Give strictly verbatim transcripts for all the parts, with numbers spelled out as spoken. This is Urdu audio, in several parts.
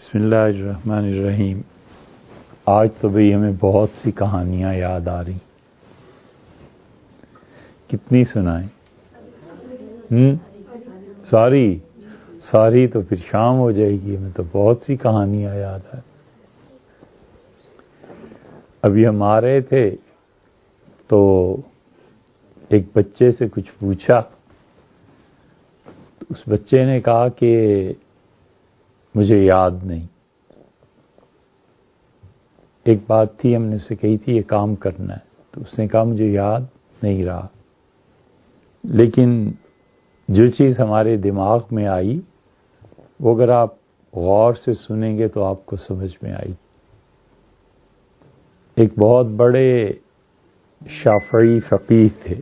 بسم اللہ الرحمن الرحیم۔ آج تو بھئی ہمیں بہت سی کہانیاں یاد آ رہی، کتنی سنائیں؟ ہم ساری ساری تو پھر شام ہو جائے گی، ہمیں تو بہت سی کہانیاں یاد آ رہی۔ ابھی ہم آ رہے تھے تو ایک بچے سے کچھ پوچھا، تو اس بچے نے کہا کہ مجھے یاد نہیں۔ ایک بات تھی، ہم نے اسے کہی تھی یہ کام کرنا ہے، تو اس نے کہا مجھے یاد نہیں رہا، لیکن جو چیز ہمارے دماغ میں آئی وہ اگر آپ غور سے سنیں گے تو آپ کو سمجھ میں آئی۔ ایک بہت بڑے شافعی فقیہ تھے،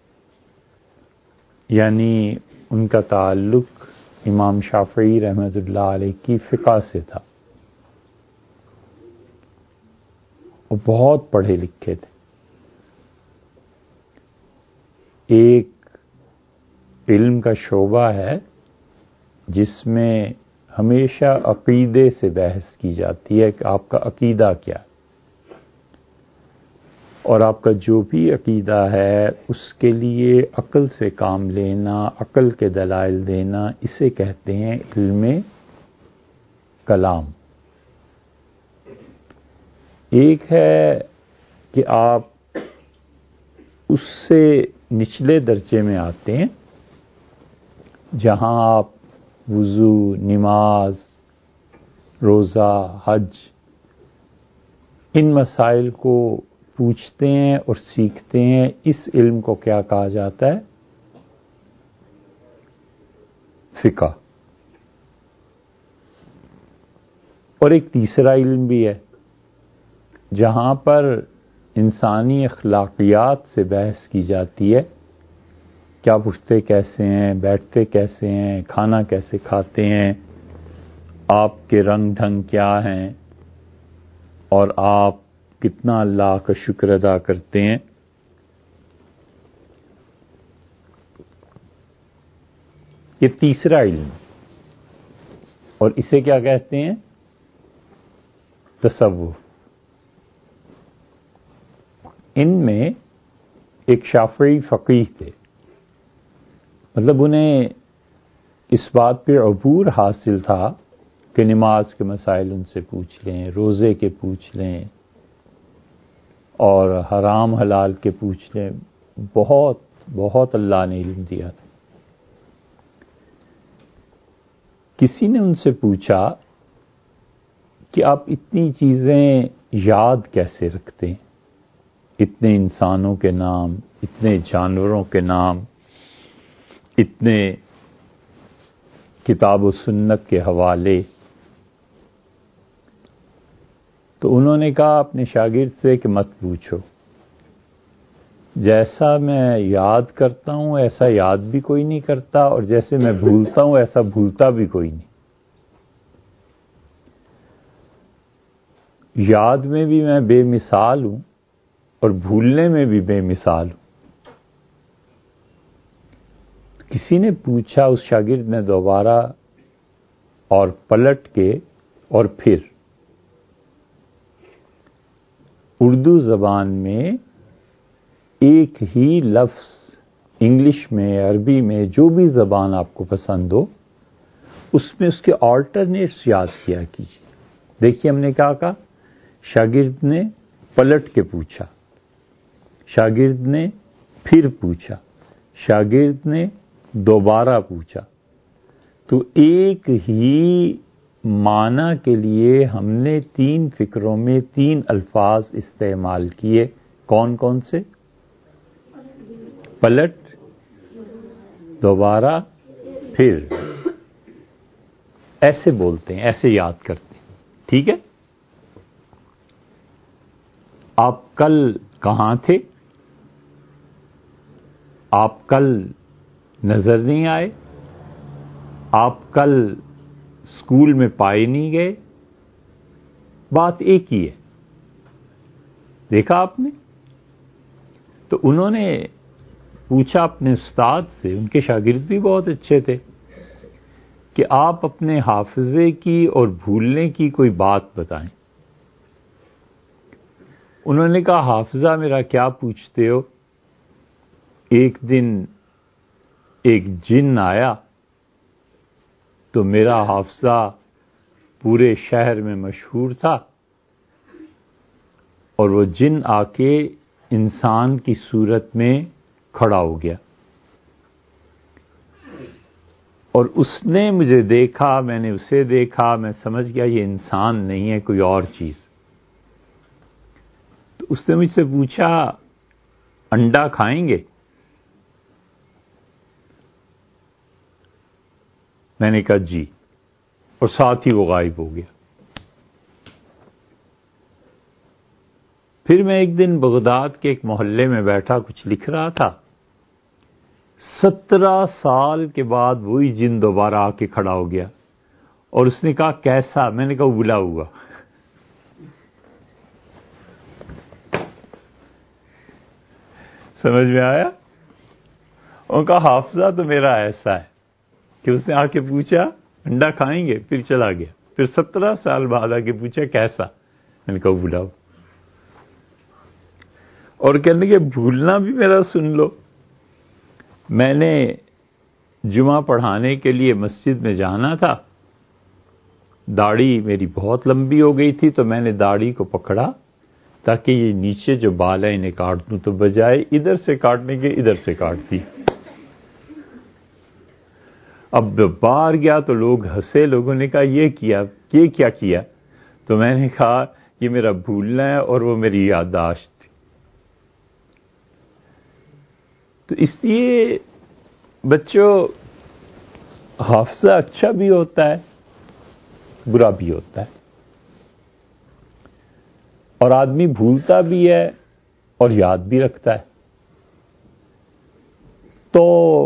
یعنی ان کا تعلق امام شافعی رحمۃ اللہ علیہ کی فقہ سے تھا۔ وہ بہت پڑھے لکھے تھے۔ ایک علم کا شعبہ ہے جس میں ہمیشہ عقیدے سے بحث کی جاتی ہے کہ آپ کا عقیدہ کیا ہے، اور آپ کا جو بھی عقیدہ ہے اس کے لیے عقل سے کام لینا، عقل کے دلائل دینا، اسے کہتے ہیں علم کلام۔ ایک ہے کہ آپ اس سے نچلے درجے میں آتے ہیں جہاں آپ وضو، نماز، روزہ، حج، ان مسائل کو پوچھتے ہیں اور سیکھتے ہیں۔ اس علم کو کیا کہا جاتا ہے؟ فقہ۔ اور ایک تیسرا علم بھی ہے جہاں پر انسانی اخلاقیات سے بحث کی جاتی ہے کہ آپ اٹھتے کیسے ہیں، بیٹھتے کیسے ہیں، کھانا کیسے کھاتے ہیں، آپ کے رنگ ڈھنگ کیا ہیں، اور آپ کتنا اللہ کا شکر ادا کرتے ہیں۔ یہ تیسرا علم، اور اسے کیا کہتے ہیں؟ تصوف۔ ان میں ایک شافعی فقیہ تھے، مطلب انہیں اس بات پہ عبور حاصل تھا کہ نماز کے مسائل ان سے پوچھ لیں، روزے کے پوچھ لیں، اور حرام حلال کے پوچھ لیں۔ بہت بہت اللہ نے علم دیا تھا۔ کسی نے ان سے پوچھا کہ آپ اتنی چیزیں یاد کیسے رکھتے ہیں؟ اتنے انسانوں کے نام، اتنے جانوروں کے نام، اتنے کتاب و سنت کے حوالے۔ تو انہوں نے کہا اپنے شاگرد سے کہ مت پوچھو، جیسا میں یاد کرتا ہوں ایسا یاد بھی کوئی نہیں کرتا، اور جیسے میں بھولتا ہوں ایسا بھولتا بھی کوئی نہیں۔ یاد میں بھی میں بے مثال ہوں اور بھولنے میں بھی بے مثال ہوں۔ کسی نے پوچھا، اس شاگرد نے دوبارہ اور پلٹ کے اور پھر اردو زبان میں ایک ہی لفظ، انگلش میں، عربی میں، جو بھی زبان آپ کو پسند ہو، اس میں اس کے آلٹرنیٹس یاد کیا کیجیے۔ دیکھیے ہم نے کیا کہا، شاگرد نے پلٹ کے پوچھا، شاگرد نے پھر پوچھا، شاگرد نے دوبارہ پوچھا۔ تو ایک ہی معنی کے لیے ہم نے تین فکروں میں تین الفاظ استعمال کیے۔ کون کون سے؟ پلٹ، دوبارہ، پھر۔ ایسے بولتے ہیں، ایسے یاد کرتے ہیں، ٹھیک ہے؟ آپ کل کہاں تھے؟ آپ کل نظر نہیں آئے؟ آپ کل اسکول میں پائے نہیں گئے؟ بات ایک ہی ہے، دیکھا آپ نے؟ تو انہوں نے پوچھا اپنے استاد سے، ان کے شاگرد بھی بہت اچھے تھے، کہ آپ اپنے حافظے کی اور بھولنے کی کوئی بات بتائیں۔ انہوں نے کہا حافظہ میرا کیا پوچھتے ہو؟ ایک دن ایک جن آیا تو میرا حافظہ پورے شہر میں مشہور تھا، اور وہ جن آ کے انسان کی صورت میں کھڑا ہو گیا، اور اس نے مجھے دیکھا، میں نے اسے دیکھا، میں سمجھ گیا یہ انسان نہیں ہے، کوئی اور چیز۔ تو اس نے مجھ سے پوچھا انڈا کھائیں گے؟ میں نے کہا جی، اور ساتھ ہی وہ غائب ہو گیا۔ پھر میں ایک دن بغداد کے ایک محلے میں بیٹھا کچھ لکھ رہا تھا، سترہ سال کے بعد وہی جن دوبارہ آ کے کھڑا ہو گیا، اور اس نے کہا کیسا؟ میں نے کہا ابلا ہوا۔ سمجھ میں آیا؟ ان کا حافظہ تو میرا ایسا ہے کہ اس نے آ کے پوچھا انڈا کھائیں گے، پھر چلا گیا، پھر سترہ سال بعد آ کے پوچھا کیسا؟ میں نے کہا ابلا ہوا۔ اور کہنے کہ بھولنا بھی میرا سن لو۔ میں نے جمعہ پڑھانے کے لیے مسجد میں جانا تھا، داڑھی میری بہت لمبی ہو گئی تھی، تو میں نے داڑھی کو پکڑا تاکہ یہ نیچے جو بال ہے انہیں کاٹ دوں، تو بجائے ادھر سے کاٹنے کے ادھر سے کاٹ دی۔ اب باہر گیا تو لوگ ہنسے، لوگوں نے کہا یہ کیا یہ کیا کیا تو میں نے کہا یہ میرا بھولنا ہے اور وہ میری یادداشت تھی۔ تو اس لیے بچوں، حافظہ اچھا بھی ہوتا ہے، برا بھی ہوتا ہے، اور آدمی بھولتا بھی ہے اور یاد بھی رکھتا ہے۔ تو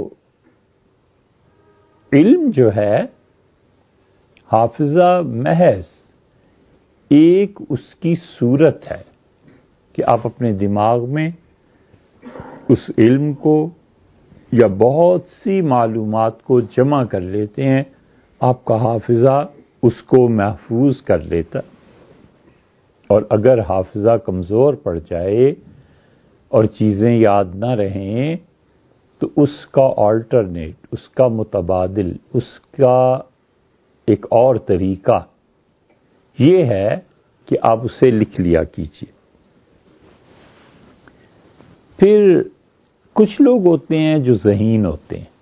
علم جو ہے حافظہ محض ایک اس کی صورت ہے کہ آپ اپنے دماغ میں اس علم کو یا بہت سی معلومات کو جمع کر لیتے ہیں، آپ کا حافظہ اس کو محفوظ کر لیتا، اور اگر حافظہ کمزور پڑ جائے اور چیزیں یاد نہ رہیں تو اس کا آلٹرنیٹ، اس کا متبادل، اس کا ایک اور طریقہ یہ ہے کہ آپ اسے لکھ لیا کیجیے۔ پھر کچھ لوگ ہوتے ہیں جو ذہین ہوتے ہیں،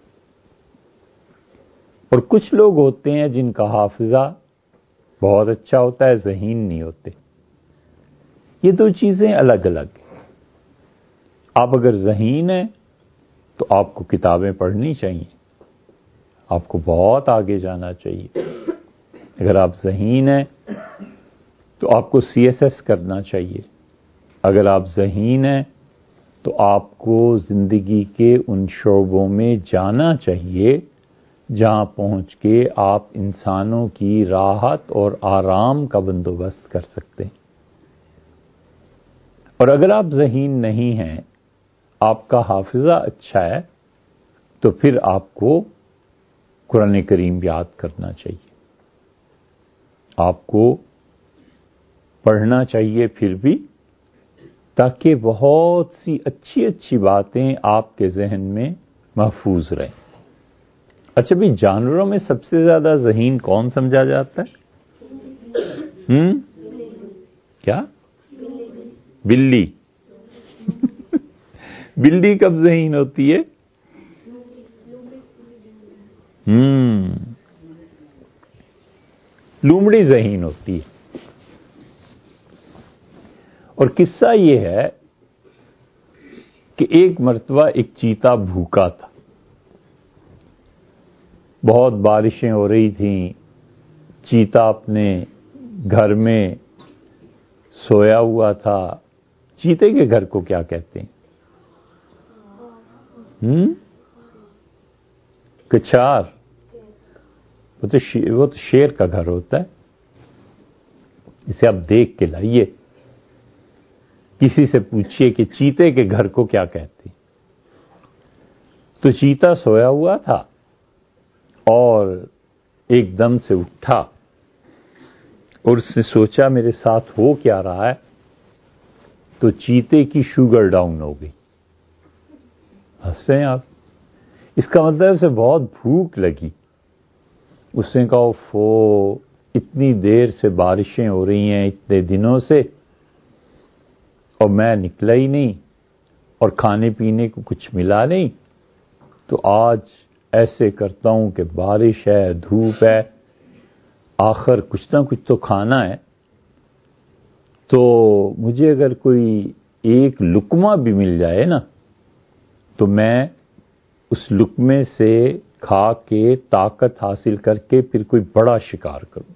اور کچھ لوگ ہوتے ہیں جن کا حافظہ بہت اچھا ہوتا ہے، ذہین نہیں ہوتے۔ یہ دو چیزیں الگ الگ ہیں۔ آپ اگر ذہین ہیں تو آپ کو کتابیں پڑھنی چاہیے، آپ کو بہت آگے جانا چاہیے۔ اگر آپ ذہین ہیں تو آپ کو سی ایس ایس کرنا چاہیے۔ اگر آپ ذہین ہیں تو آپ کو زندگی کے ان شعبوں میں جانا چاہیے جہاں پہنچ کے آپ انسانوں کی راحت اور آرام کا بندوبست کر سکتے ہیں۔ اور اگر آپ ذہین نہیں ہیں، آپ کا حافظہ اچھا ہے، تو پھر آپ کو قرآن کریم یاد کرنا چاہیے، آپ کو پڑھنا چاہیے پھر بھی، تاکہ بہت سی اچھی اچھی باتیں آپ کے ذہن میں محفوظ رہیں۔ اچھا بھی جانوروں میں سب سے زیادہ ذہین کون سمجھا جاتا ہے؟ ہم کیا؟ بلی۔ بلی کب ذہین ہوتی ہے؟ ہم لومڑی ذہین ہوتی ہے۔ اور قصہ یہ ہے کہ ایک مرتبہ ایک چیتا بھوکا تھا، بہت بارشیں ہو رہی تھیں، چیتا اپنے گھر میں سویا ہوا تھا۔ چیتے کے گھر کو کیا کہتے ہیں؟ ہم کچھار۔ وہ تو وہ تو شیر کا گھر ہوتا ہے، اسے آپ دیکھ کے لائیے، کسی سے پوچھئے کہ چیتے کے گھر کو کیا کہتے ہیں۔ تو چیتا سویا ہوا تھا اور ایک دم سے اٹھا اور اس نے سوچا میرے ساتھ ہو کیا رہا ہے، تو چیتے کی شوگر ڈاؤن ہو گئی. ہنستے ہیں آپ؟ اس کا مطلب اسے بہت بھوک لگی. اس نے کہا فو اتنی دیر سے بارشیں ہو رہی ہیں اتنے دنوں سے اور میں نکلا ہی نہیں اور کھانے پینے کو کچھ ملا نہیں، تو آج ایسے کرتا ہوں کہ بارش ہے، دھوپ ہے، آخر کچھ نہ کچھ تو کھانا ہے، تو مجھے اگر کوئی ایک لقمہ بھی مل جائے نا تو میں اس لقمے سے کھا کے طاقت حاصل کر کے پھر کوئی بڑا شکار کروں.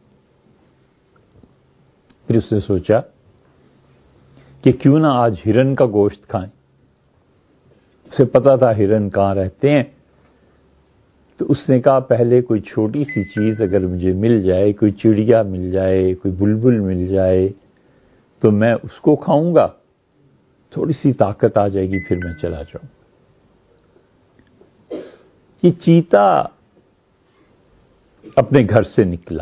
پھر اس نے سوچا کہ کیوں نہ آج ہرن کا گوشت کھائیں. اسے پتا تھا ہرن کہاں رہتے ہیں، تو اس نے کہا پہلے کوئی چھوٹی سی چیز اگر مجھے مل جائے، کوئی چڑیا مل جائے، کوئی بلبل مل جائے تو میں اس کو کھاؤں گا، تھوڑی سی طاقت آ جائے گی، پھر میں چلا جاؤں. یہ چیتا اپنے گھر سے نکلا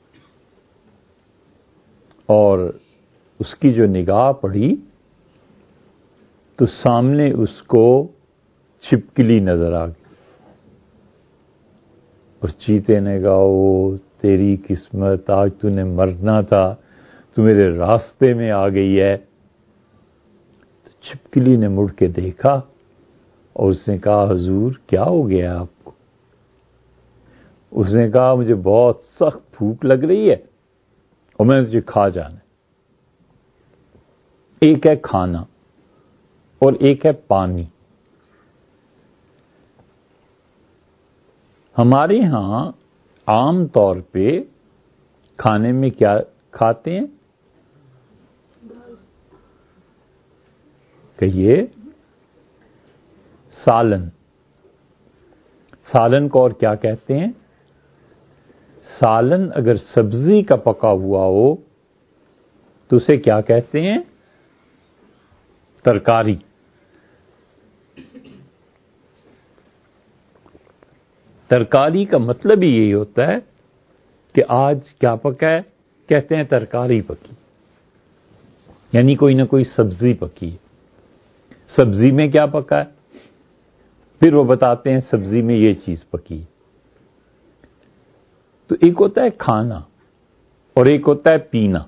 اور اس کی جو نگاہ پڑی تو سامنے اس کو چھپکلی نظر آ گئی. اور چیتے نے کہا او تیری قسمت، آج تو نے مرنا تھا، تو میرے راستے میں آ گئی ہے. تو چھپکلی نے مڑ کے دیکھا اور اس نے کہا حضور کیا ہو گیا آپ کو؟ اس نے کہا مجھے بہت سخت بھوک لگ رہی ہے اور میں تجھے کھا جانا. ایک ہے کھانا اور ایک ہے پانی. ہمارے ہاں عام طور پہ کھانے میں کیا کھاتے ہیں؟ کہیے سالن. سالن کو اور کیا کہتے ہیں؟ سالن اگر سبزی کا پکا ہوا ہو تو اسے کیا کہتے ہیں؟ ترکاری. ترکاری کا مطلب ہی یہی ہوتا ہے کہ آج کیا پکا ہے، کہتے ہیں ترکاری پکی، یعنی کوئی نہ کوئی سبزی پکی ہے. سبزی میں کیا پکا ہے؟ پھر وہ بتاتے ہیں سبزی میں یہ چیز پکی ہے. تو ایک ہوتا ہے کھانا اور ایک ہوتا ہے پینا.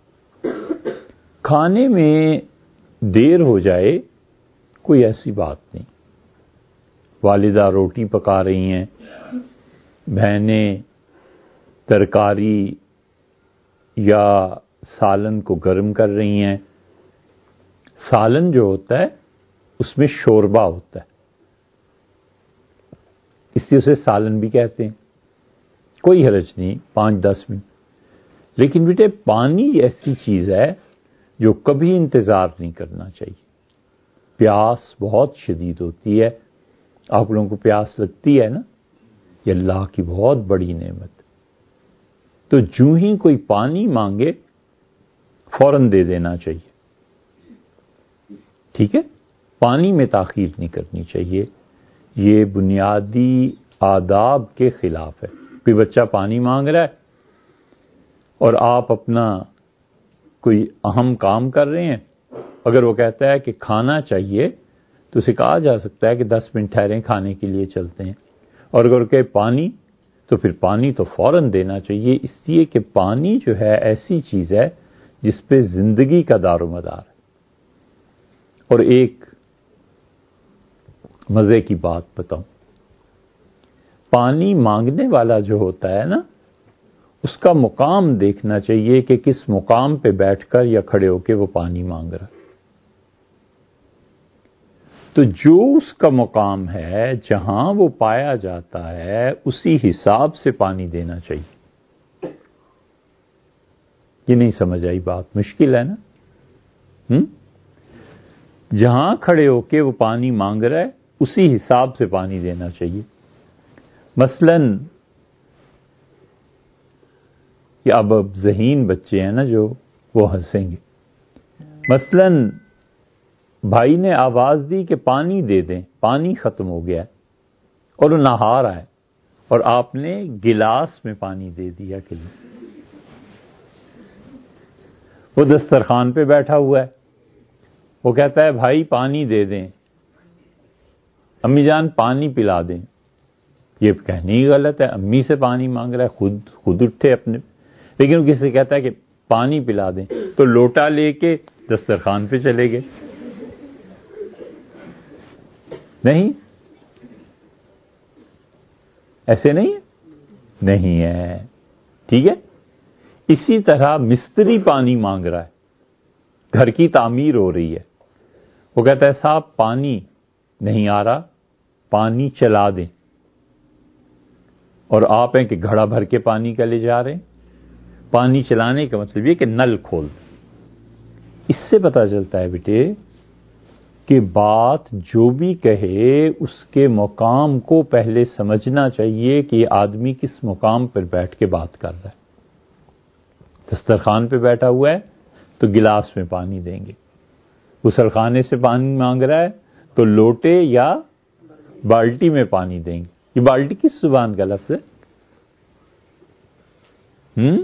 کھانے میں دیر ہو جائے کوئی ایسی بات نہیں. والدہ روٹی پکا رہی ہیں، بہنیں ترکاری یا سالن کو گرم کر رہی ہیں. سالن جو ہوتا ہے اس میں شوربہ ہوتا ہے، اس لیے اسے سالن بھی کہتے ہیں. کوئی حرج نہیں، پانچ دس منٹ. لیکن بیٹے پانی ایسی چیز ہے جو کبھی انتظار نہیں کرنا چاہیے. پیاس بہت شدید ہوتی ہے، آپ لوگوں کو پیاس لگتی ہے نا، یہ اللہ کی بہت بڑی نعمت. تو جو ہی کوئی پانی مانگے فوراً دے دینا چاہیے. ٹھیک ہے؟ پانی میں تاخیر نہیں کرنی چاہیے. یہ بنیادی آداب کے خلاف ہے. کوئی بچہ پانی مانگ رہا ہے اور آپ اپنا کوئی اہم کام کر رہے ہیں، اگر وہ کہتا ہے کہ کھانا چاہیے تو اسے کہا جا سکتا ہے کہ دس منٹ ٹھہریں کھانے کے لیے چلتے ہیں. اور اگر کہ پانی تو پھر پانی تو فوراً دینا چاہیے، اس لیے کہ پانی جو ہے ایسی چیز ہے جس پہ زندگی کا دار و مدار ہے. اور ایک مزے کی بات بتاؤں، پانی مانگنے والا جو ہوتا ہے نا اس کا مقام دیکھنا چاہیے کہ کس مقام پہ بیٹھ کر یا کھڑے ہو کے وہ پانی مانگ رہا ہے. تو جو اس کا مقام ہے جہاں وہ پایا جاتا ہے اسی حساب سے پانی دینا چاہیے. یہ نہیں سمجھ آئی بات؟ مشکل ہے نا؟ ہم؟ جہاں کھڑے ہو کے وہ پانی مانگ رہا ہے اسی حساب سے پانی دینا چاہیے. مثلاً یہ اب اب ذہین بچے ہیں نا جو، وہ ہنسیں گے. مثلاً بھائی نے آواز دی کہ پانی دے دیں، پانی ختم ہو گیا ہے اور وہ نہا رہا ہے اور آپ نے گلاس میں پانی دے دیا کہ وہ دسترخوان پہ بیٹھا ہوا ہے، وہ کہتا ہے بھائی پانی دے دیں، امی جان پانی پلا دیں. یہ کہنے ہی غلط ہے، امی سے پانی مانگ رہا ہے، خود خود اٹھے اپنے، لیکن وہ کسی سے کہتا ہے کہ پانی پلا دیں تو لوٹا لے کے دسترخوان پہ چلے گئے. نہیں ایسے نہیں ہے، نہیں ہے، ٹھیک ہے. اسی طرح مستری پانی مانگ رہا ہے، گھر کی تعمیر ہو رہی ہے، وہ کہتا ہے صاحب پانی نہیں آ رہا، پانی چلا دیں، اور آپ ہیں کہ گھڑا بھر کے پانی کا لے جا رہے ہیں. پانی چلانے کا مطلب یہ کہ نل کھول دیں. اس سے پتہ چلتا ہے بیٹے کہ بات جو بھی کہے اس کے مقام کو پہلے سمجھنا چاہیے کہ یہ آدمی کس مقام پر بیٹھ کے بات کر رہا ہے. دسترخوان پہ بیٹھا ہوا ہے تو گلاس میں پانی دیں گے، غسل خانے سے پانی مانگ رہا ہے تو لوٹے یا بالٹی میں پانی دیں گے. یہ بالٹی کس زبان کا لفظ ہے؟ ہم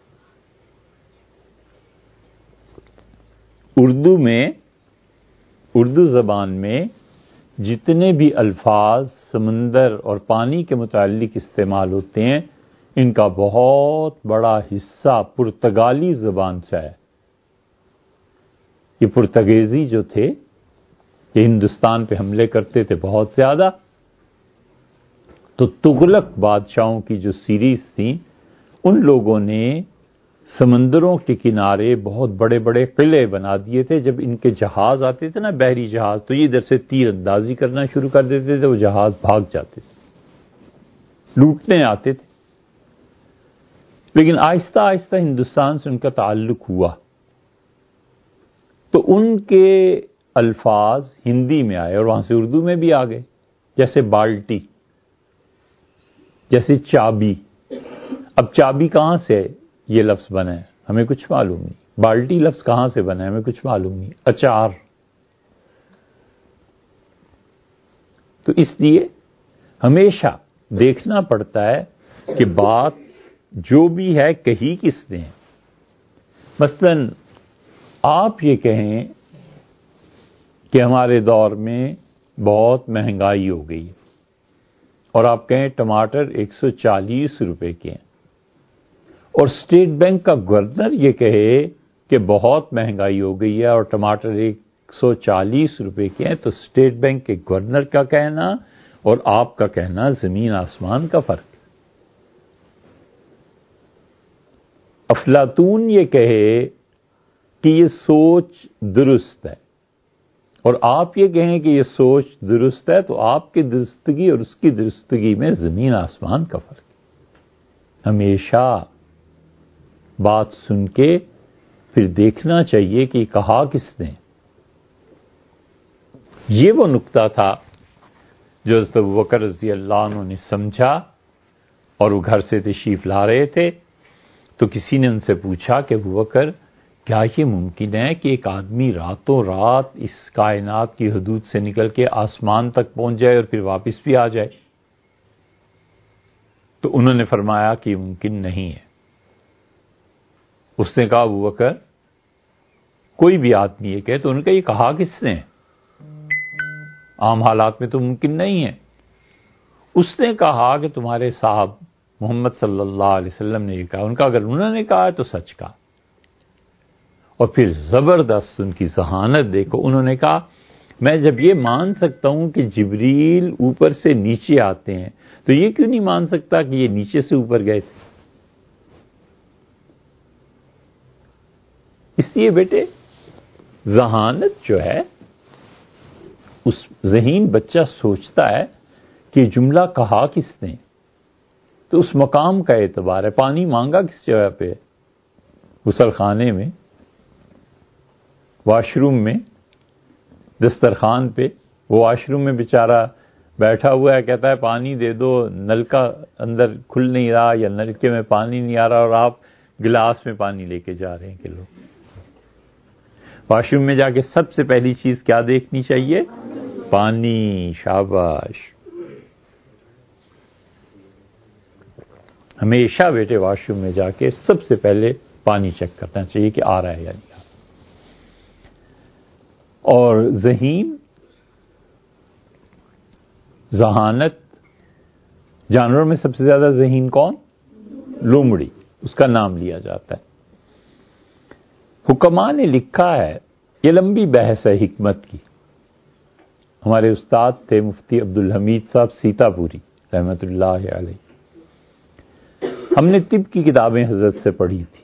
اردو میں، اردو زبان میں جتنے بھی الفاظ سمندر اور پانی کے متعلق استعمال ہوتے ہیں ان کا بہت بڑا حصہ پرتگالی زبان سے ہے. یہ پرتگیزی جو تھے یہ ہندوستان پہ حملے کرتے تھے بہت زیادہ، تو تغلق بادشاہوں کی جو سیریز تھیں ان لوگوں نے سمندروں کے کنارے بہت بڑے بڑے قلعے بنا دیے تھے. جب ان کے جہاز آتے تھے نا، بحری جہاز، تو یہ ادھر سے تیر اندازی کرنا شروع کر دیتے تھے، وہ جہاز بھاگ جاتے تھے، لوٹنے آتے تھے. لیکن آہستہ آہستہ ہندوستان سے ان کا تعلق ہوا تو ان کے الفاظ ہندی میں آئے اور وہاں سے اردو میں بھی آ گئے، جیسے بالٹی، جیسے چابی. اب چابی کہاں سے یہ لفظ بنا ہے ہمیں کچھ معلوم نہیں، بالٹی لفظ کہاں سے بنا ہے ہمیں کچھ معلوم نہیں. اچار. تو اس لیے ہمیشہ دیکھنا پڑتا ہے کہ بات جو بھی ہے کہی کس نے. مثلا آپ یہ کہیں کہ ہمارے دور میں بہت مہنگائی ہو گئی اور آپ کہیں ٹماٹر ایک سو چالیس روپے کے ہیں، اور اسٹیٹ بینک کا گورنر یہ کہے کہ بہت مہنگائی ہو گئی ہے اور ٹماٹر ایک سو چالیس روپے کے ہیں، تو اسٹیٹ بینک کے گورنر کا کہنا اور آپ کا کہنا زمین آسمان کا فرق. افلاطون یہ کہے کہ یہ سوچ درست ہے اور آپ یہ کہیں کہ یہ سوچ درست ہے، تو آپ کی درستگی اور اس کی درستگی میں زمین آسمان کا فرق ہے. ہمیشہ بات سن کے پھر دیکھنا چاہیے کہ کہا کس نے. یہ وہ نقطہ تھا جو حضرت ابوبکر رضی اللہ عنہ نے سمجھا، اور وہ گھر سے تشریف لا رہے تھے تو کسی نے ان سے پوچھا کہ ابوبکر کیا یہ ممکن ہے کہ ایک آدمی راتوں رات اس کائنات کی حدود سے نکل کے آسمان تک پہنچ جائے اور پھر واپس بھی آ جائے؟ تو انہوں نے فرمایا کہ یہ ممکن نہیں ہے. اس نے کہا ابوبکر کوئی بھی آدمی یہ کہے تو ان کا یہ کہا کس نے؟ عام حالات میں تو ممکن نہیں ہے. اس نے کہا کہ تمہارے صاحب محمد صلی اللہ علیہ وسلم نے یہ کہا. ان کا اگر انہوں نے کہا ہے تو سچ کہا. اور پھر زبردست ان کی ذہانت دیکھو. انہوں نے کہا میں جب یہ مان سکتا ہوں کہ جبریل اوپر سے نیچے آتے ہیں تو یہ کیوں نہیں مان سکتا کہ یہ نیچے سے اوپر گئے تھے؟ اس لیے بیٹے ذہانت جو ہے، اس ذہین بچہ سوچتا ہے کہ جملہ کہا کس نے، تو اس مقام کا اعتبار ہے. پانی مانگا کس جگہ پہ؟ غسل خانے میں، واش روم میں، دسترخوان پہ. وہ واش روم میں بیچارہ بیٹھا ہوا ہے، کہتا ہے پانی دے دو، نل کا اندر کھل نہیں رہا یا نلکے میں پانی نہیں آ رہا، اور آپ گلاس میں پانی لے کے جا رہے ہیں کہ لو. واش روم میں جا کے سب سے پہلی چیز کیا دیکھنی چاہیے؟ پانی. شاباش. ہمیشہ بیٹے واش روم میں جا کے سب سے پہلے پانی چیک کرنا چاہیے کہ آ رہا ہے یا نہیں آ رہا. اور ذہین ذہانت، جانوروں میں سب سے زیادہ ذہین کون؟ لومڑی، اس کا نام لیا جاتا ہے. حکماء نے لکھا ہے، یہ لمبی بحث ہے حکمت کی. ہمارے استاد تھے مفتی عبدالحمید صاحب سیتا پوری رحمت اللہ علیہ. ہم نے طب کی کتابیں حضرت سے پڑھی تھی.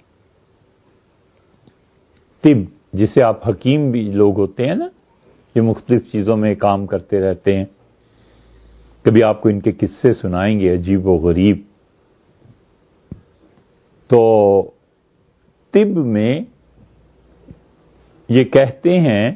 طب جسے آپ حکیم بھی لوگ ہوتے ہیں نا، یہ مختلف چیزوں میں کام کرتے رہتے ہیں. کبھی آپ کو ان کے قصے سنائیں گے عجیب و غریب. تو طب میں یہ کہتے ہیں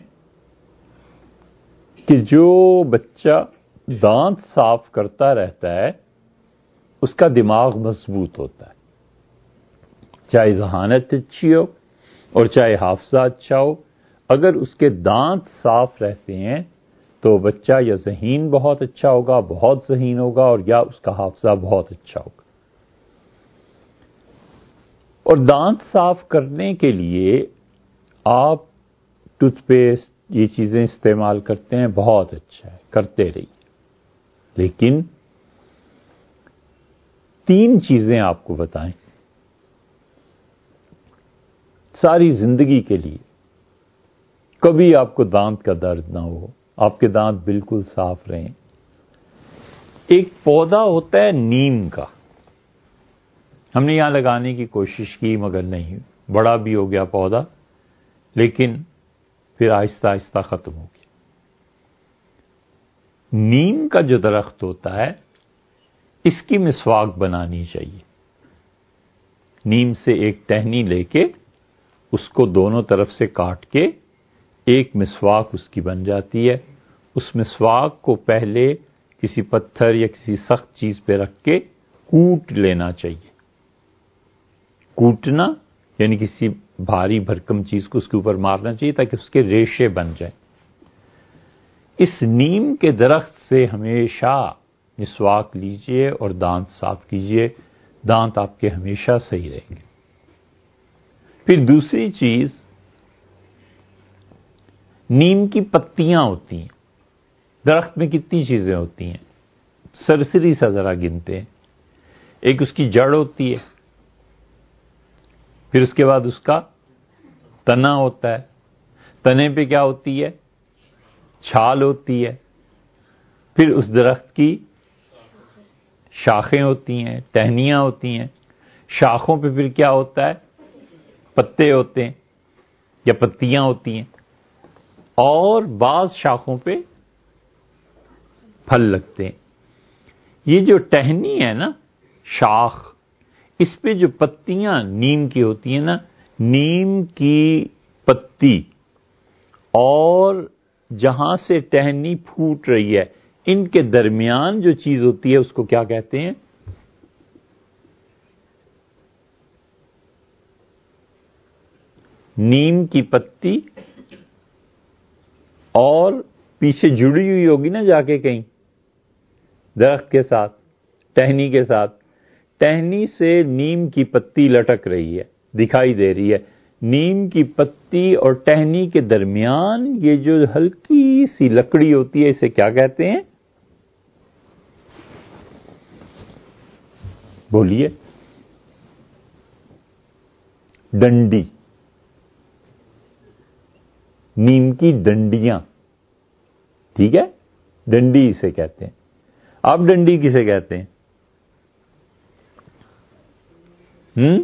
کہ جو بچہ دانت صاف کرتا رہتا ہے اس کا دماغ مضبوط ہوتا ہے، چاہے ذہانت اچھی ہو اور چاہے حافظہ اچھا ہو. اگر اس کے دانت صاف رہتے ہیں تو بچہ یا ذہین بہت اچھا ہوگا، بہت ذہین ہوگا، اور یا اس کا حافظہ بہت اچھا ہوگا. اور دانت صاف کرنے کے لیے آپ ٹوتھ پیسٹ یہ چیزیں استعمال کرتے ہیں، بہت اچھا ہے، کرتے رہیے. لیکن تین چیزیں آپ کو بتائیں ساری زندگی کے لیے، کبھی آپ کو دانت کا درد نہ ہو، آپ کے دانت بالکل صاف رہیں. ایک پودا ہوتا ہے نیم کا، ہم نے یہاں لگانے کی کوشش کی مگر نہیں، بڑا بھی ہو گیا پودا لیکن پھر آہستہ آہستہ ختم ہو گیا. نیم کا جو درخت ہوتا ہے اس کی مسواک بنانی چاہیے. نیم سے ایک ٹہنی لے کے اس کو دونوں طرف سے کاٹ کے ایک مسواک اس کی بن جاتی ہے. اس مسواک کو پہلے کسی پتھر یا کسی سخت چیز پہ رکھ کے کوٹ لینا چاہیے. کوٹنا یعنی کسی بھاری بھرکم چیز کو اس کے اوپر مارنا چاہیے تاکہ اس کے ریشے بن جائیں. اس نیم کے درخت سے ہمیشہ مسواک لیجئے اور دانت صاف کیجئے، دانت آپ کے ہمیشہ صحیح رہیں گے. پھر دوسری چیز، نیم کی پتیاں ہوتی ہیں. درخت میں کتنی چیزیں ہوتی ہیں؟ سرسری سا ذرا گنتے ہیں. ایک اس کی جڑ ہوتی ہے، پھر اس کے بعد اس کا تنا ہوتا ہے، تنے پہ کیا ہوتی ہے؟ چھال ہوتی ہے. پھر اس درخت کی شاخیں ہوتی ہیں، ٹہنیاں ہوتی ہیں. شاخوں پہ پھر کیا ہوتا ہے؟ پتے ہوتے ہیں یا پتیاں ہوتی ہیں. اور بعض شاخوں پہ پھل لگتے ہیں. یہ جو ٹہنی ہے نا، شاخ، اس پہ جو پتیاں نیم کی ہوتی ہیں نا، نیم کی پتی اور جہاں سے ٹہنی پھوٹ رہی ہے ان کے درمیان جو چیز ہوتی ہے اس کو کیا کہتے ہیں؟ نیم کی پتی اور پیچھے جڑی ہوئی ہوگی نا جا کے کہیں درخت کے ساتھ، ٹہنی کے ساتھ. ٹہنی سے نیم کی پتی لٹک رہی ہے، دکھائی دے رہی ہے. نیم کی پتی اور ٹہنی کے درمیان یہ جو ہلکی سی لکڑی ہوتی ہے اسے کیا کہتے ہیں؟ بولیے. ڈنڈی. نیم کی ڈنڈیاں، ٹھیک ہے، ڈنڈی اسے کہتے ہیں. آپ ڈنڈی کسے کہتے ہیں؟ ہم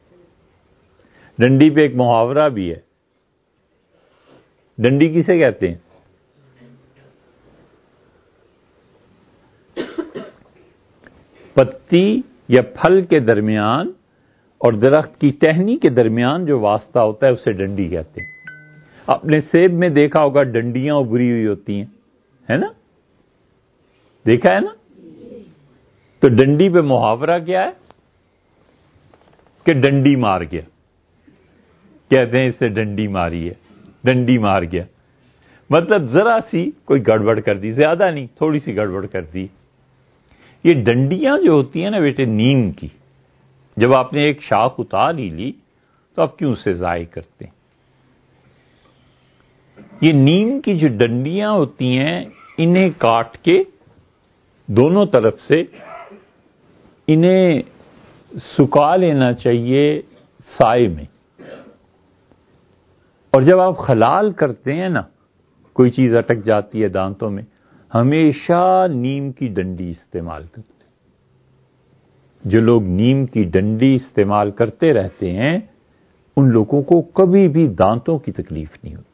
ڈنڈی پہ ایک محاورہ بھی ہے. ڈنڈی کسے کہتے ہیں؟ پتی یا پھل کے درمیان اور درخت کی ٹہنی کے درمیان جو واسطہ ہوتا ہے اسے ڈنڈی کہتے ہیں. آپ نے سیب میں دیکھا ہوگا ڈنڈیاں ابری ہوئی ہوتی ہیں، ہے نا؟ دیکھا ہے نا؟ تو ڈنڈی پہ محاورہ کیا ہے کہ ڈنڈی مار گیا. کہتے ہیں اس سے ڈنڈی ماری ہے، ڈنڈی مار گیا. مطلب ذرا سی کوئی گڑبڑ کر دی، زیادہ نہیں، تھوڑی سی گڑبڑ کر دی. یہ ڈنڈیاں جو ہوتی ہیں نا بیٹے نیم کی، جب آپ نے ایک شاخ اتار ہی لی تو آپ کیوں اسے ضائع کرتے ہیں؟ یہ نیم کی جو ڈنڈیاں ہوتی ہیں انہیں کاٹ کے دونوں طرف سے انہیں سکھا لینا چاہیے سائے میں. اور جب آپ خلال کرتے ہیں نا، کوئی چیز اٹک جاتی ہے دانتوں میں، ہمیشہ نیم کی ڈنڈی استعمال کرتے ہیں. جو لوگ نیم کی ڈنڈی استعمال کرتے رہتے ہیں ان لوگوں کو کبھی بھی دانتوں کی تکلیف نہیں ہوتی.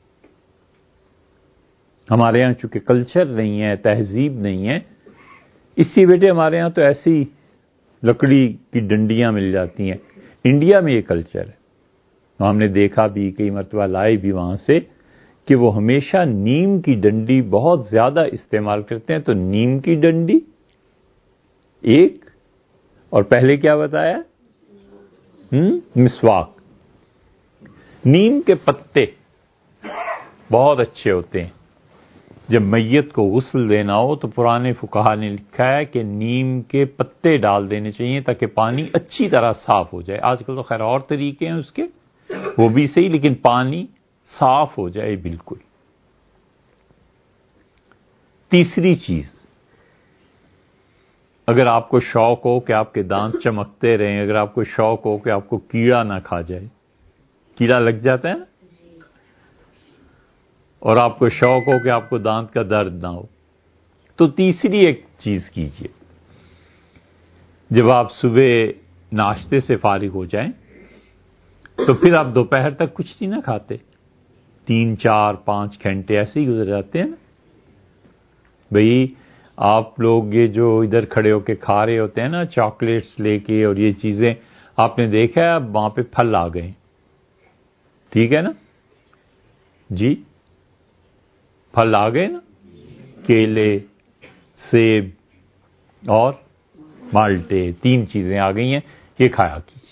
ہمارے ہاں چونکہ کلچر نہیں ہے، تہذیب نہیں ہے، اس لیے بیٹے ہمارے ہاں تو ایسی لکڑی کی ڈنڈیاں مل جاتی ہیں. انڈیا میں یہ کلچر ہے، ہم نے دیکھا بھی، کئی مرتبہ لائے بھی وہاں سے، کہ وہ ہمیشہ نیم کی ڈنڈی بہت زیادہ استعمال کرتے ہیں. تو نیم کی ڈنڈی ایک، اور پہلے کیا بتایا؟ ہم مسواک. نیم کے پتے بہت اچھے ہوتے ہیں. جب میت کو غسل دینا ہو تو پرانے فقہا نے لکھا ہے کہ نیم کے پتے ڈال دینے چاہیے تاکہ پانی اچھی طرح صاف ہو جائے. آج کل تو خیر اور طریقے ہیں اس کے، وہ بھی صحیح، لیکن پانی صاف ہو جائے بالکل. تیسری چیز، اگر آپ کو شوق ہو کہ آپ کے دانت چمکتے رہیں، اگر آپ کو شوق ہو کہ آپ کو کیڑا نہ کھا جائے، کیڑا لگ جاتا ہے نا، اور آپ کو شوق ہو کہ آپ کو دانت کا درد نہ ہو، تو تیسری ایک چیز کیجئے. جب آپ صبح ناشتے سے فارغ ہو جائیں تو پھر آپ دوپہر تک کچھ نہیں نہ کھاتے، تین چار پانچ گھنٹے ایسے ہی گزر جاتے ہیں نا. بھئی آپ لوگ یہ جو ادھر کھڑے ہو کے کھا رہے ہوتے ہیں نا چاکلیٹس لے کے اور یہ چیزیں، آپ نے دیکھا ہے اب وہاں پہ پھل آ گئے، ٹھیک ہے نا جی، پھل آ گئے نا، کیلے، سیب اور مالٹے، تین چیزیں آ گئی ہیں. یہ کھایا کیجیے،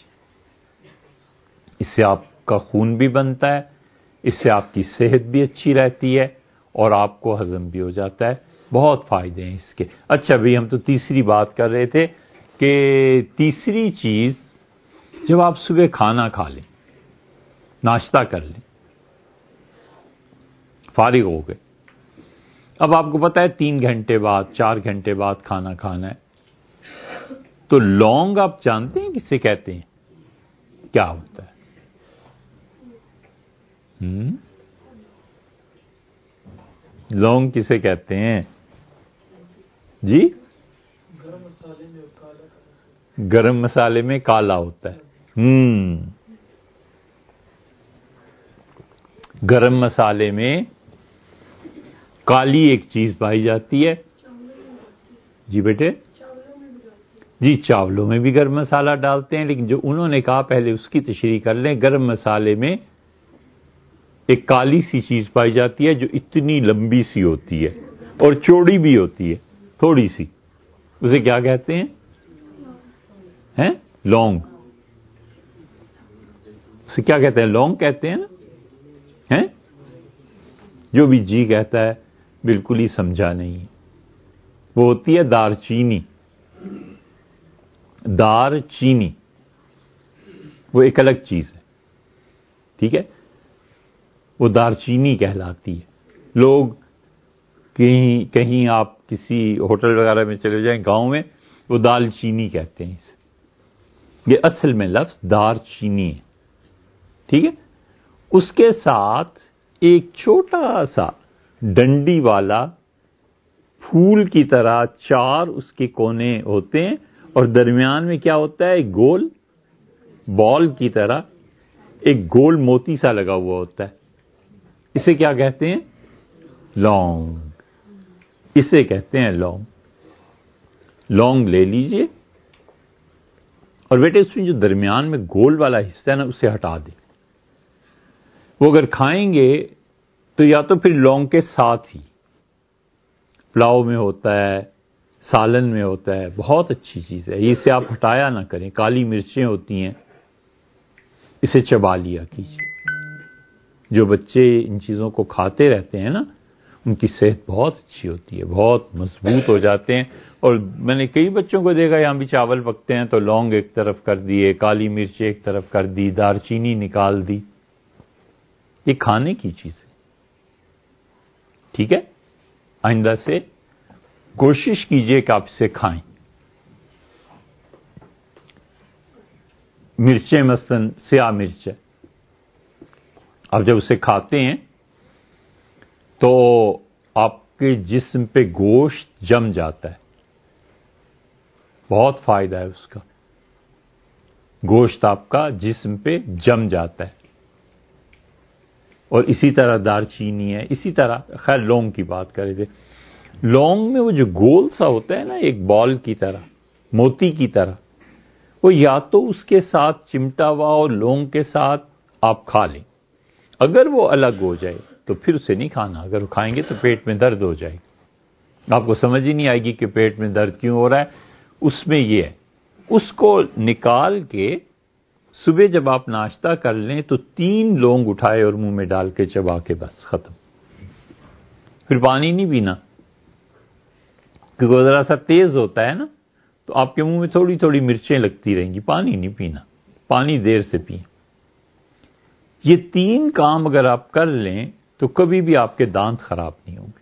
اس سے آپ کا خون بھی بنتا ہے، اس سے آپ کی صحت بھی اچھی رہتی ہے اور آپ کو ہضم بھی ہو جاتا ہے. بہت فائدے ہیں اس کے. اچھا بھئی، ہم تو تیسری بات کر رہے تھے کہ تیسری چیز، جب آپ صبح کھانا کھا لیں، ناشتہ کر لیں، فارغ ہو گئے، اب آپ کو پتا ہے تین گھنٹے بعد، چار گھنٹے بعد کھانا کھانا ہے، تو لونگ آپ جانتے ہیں کسے کہتے ہیں؟ کیا ہوتا ہے؟ ہم؟ لونگ کسے کہتے ہیں جی؟ گرم مسالے میں کالا ہوتا ہے. ہم گرم مسالے میں کالی ایک چیز پائی جاتی ہے. جی بیٹے، جی چاولوں میں بھی گرم مسالہ ڈالتے ہیں، لیکن جو انہوں نے کہا پہلے اس کی تشریح کر لیں. گرم مسالے میں ایک کالی سی چیز پائی جاتی ہے جو اتنی لمبی سی ہوتی ہے اور چوڑی بھی ہوتی ہے تھوڑی سی. اسے کیا کہتے ہیں؟ ہیں لونگ. اسے کیا کہتے ہیں؟ لونگ کہتے ہیں نا. ہیں جو بھی جی کہتا ہے بالکل ہی سمجھا نہیں. وہ ہوتی ہے دار چینی. دار چینی وہ ایک الگ چیز ہے، ٹھیک ہے، وہ دار چینی کہلاتی ہے. لوگ کہیں کہیں آپ کسی ہوٹل وغیرہ میں چلے جائیں گاؤں میں، وہ دال چینی کہتے ہیں اسے. یہ اصل میں لفظ دار چینی ہے، ٹھیک ہے. اس کے ساتھ ایک چھوٹا سا ڈنڈی والا پھول کی طرح چار اس کے کونے ہوتے ہیں اور درمیان میں کیا ہوتا ہے؟ ایک گول بال کی طرح ایک گول موتی سا لگا ہوا ہوتا ہے. اسے کیا کہتے ہیں؟ لونگ. اسے کہتے ہیں لونگ. لونگ لے لیجئے اور بیٹے اس میں جو درمیان میں گول والا حصہ ہے نا اسے ہٹا دیں. وہ اگر کھائیں گے تو یا تو پھر لونگ کے ساتھ ہی، پلاؤ میں ہوتا ہے، سالن میں ہوتا ہے، بہت اچھی چیز ہے، اسے آپ ہٹایا نہ کریں. کالی مرچیں ہوتی ہیں، اسے چبا لیا کیجیے. جو بچے ان چیزوں کو کھاتے رہتے ہیں نا ان کی صحت بہت اچھی ہوتی ہے، بہت مضبوط ہو جاتے ہیں. اور میں نے کئی بچوں کو دیکھا یہاں بھی چاول پکتے ہیں تو لونگ ایک طرف کر دیے، کالی مرچ ایک طرف کر دی، دار چینی نکال دی. یہ کھانے کی چیز ہے. ٹھیک ہے، آئندہ سے کوشش کیجئے کہ آپ اسے کھائیں. مرچیں مثلاً سیاہ مرچ ہے، آپ جب اسے کھاتے ہیں تو آپ کے جسم پہ گوشت جم جاتا ہے، بہت فائدہ ہے اس کا. گوشت آپ کا جسم پہ جم جاتا ہے. اور اسی طرح دار چینی ہے، اسی طرح خیر لونگ کی بات کرے تھے. لونگ میں وہ جو گول سا ہوتا ہے نا، ایک بال کی طرح، موتی کی طرح، وہ یا تو اس کے ساتھ چمٹا ہوا اور لونگ کے ساتھ آپ کھا لیں. اگر وہ الگ ہو جائے تو پھر اسے نہیں کھانا. اگر وہ کھائیں گے تو پیٹ میں درد ہو جائے گی، آپ کو سمجھ ہی نہیں آئے گی کہ پیٹ میں درد کیوں ہو رہا ہے. اس میں یہ ہے، اس کو نکال کے صبح جب آپ ناشتہ کر لیں تو تین لونگ اٹھائے اور منہ میں ڈال کے چبا کے بس ختم. پھر پانی نہیں پینا، کیونکہ ذرا سا تیز ہوتا ہے نا، تو آپ کے منہ میں تھوڑی تھوڑی مرچیں لگتی رہیں گی. پانی نہیں پینا، پانی دیر سے پئیں. یہ تین کام اگر آپ کر لیں تو کبھی بھی آپ کے دانت خراب نہیں ہوں گے.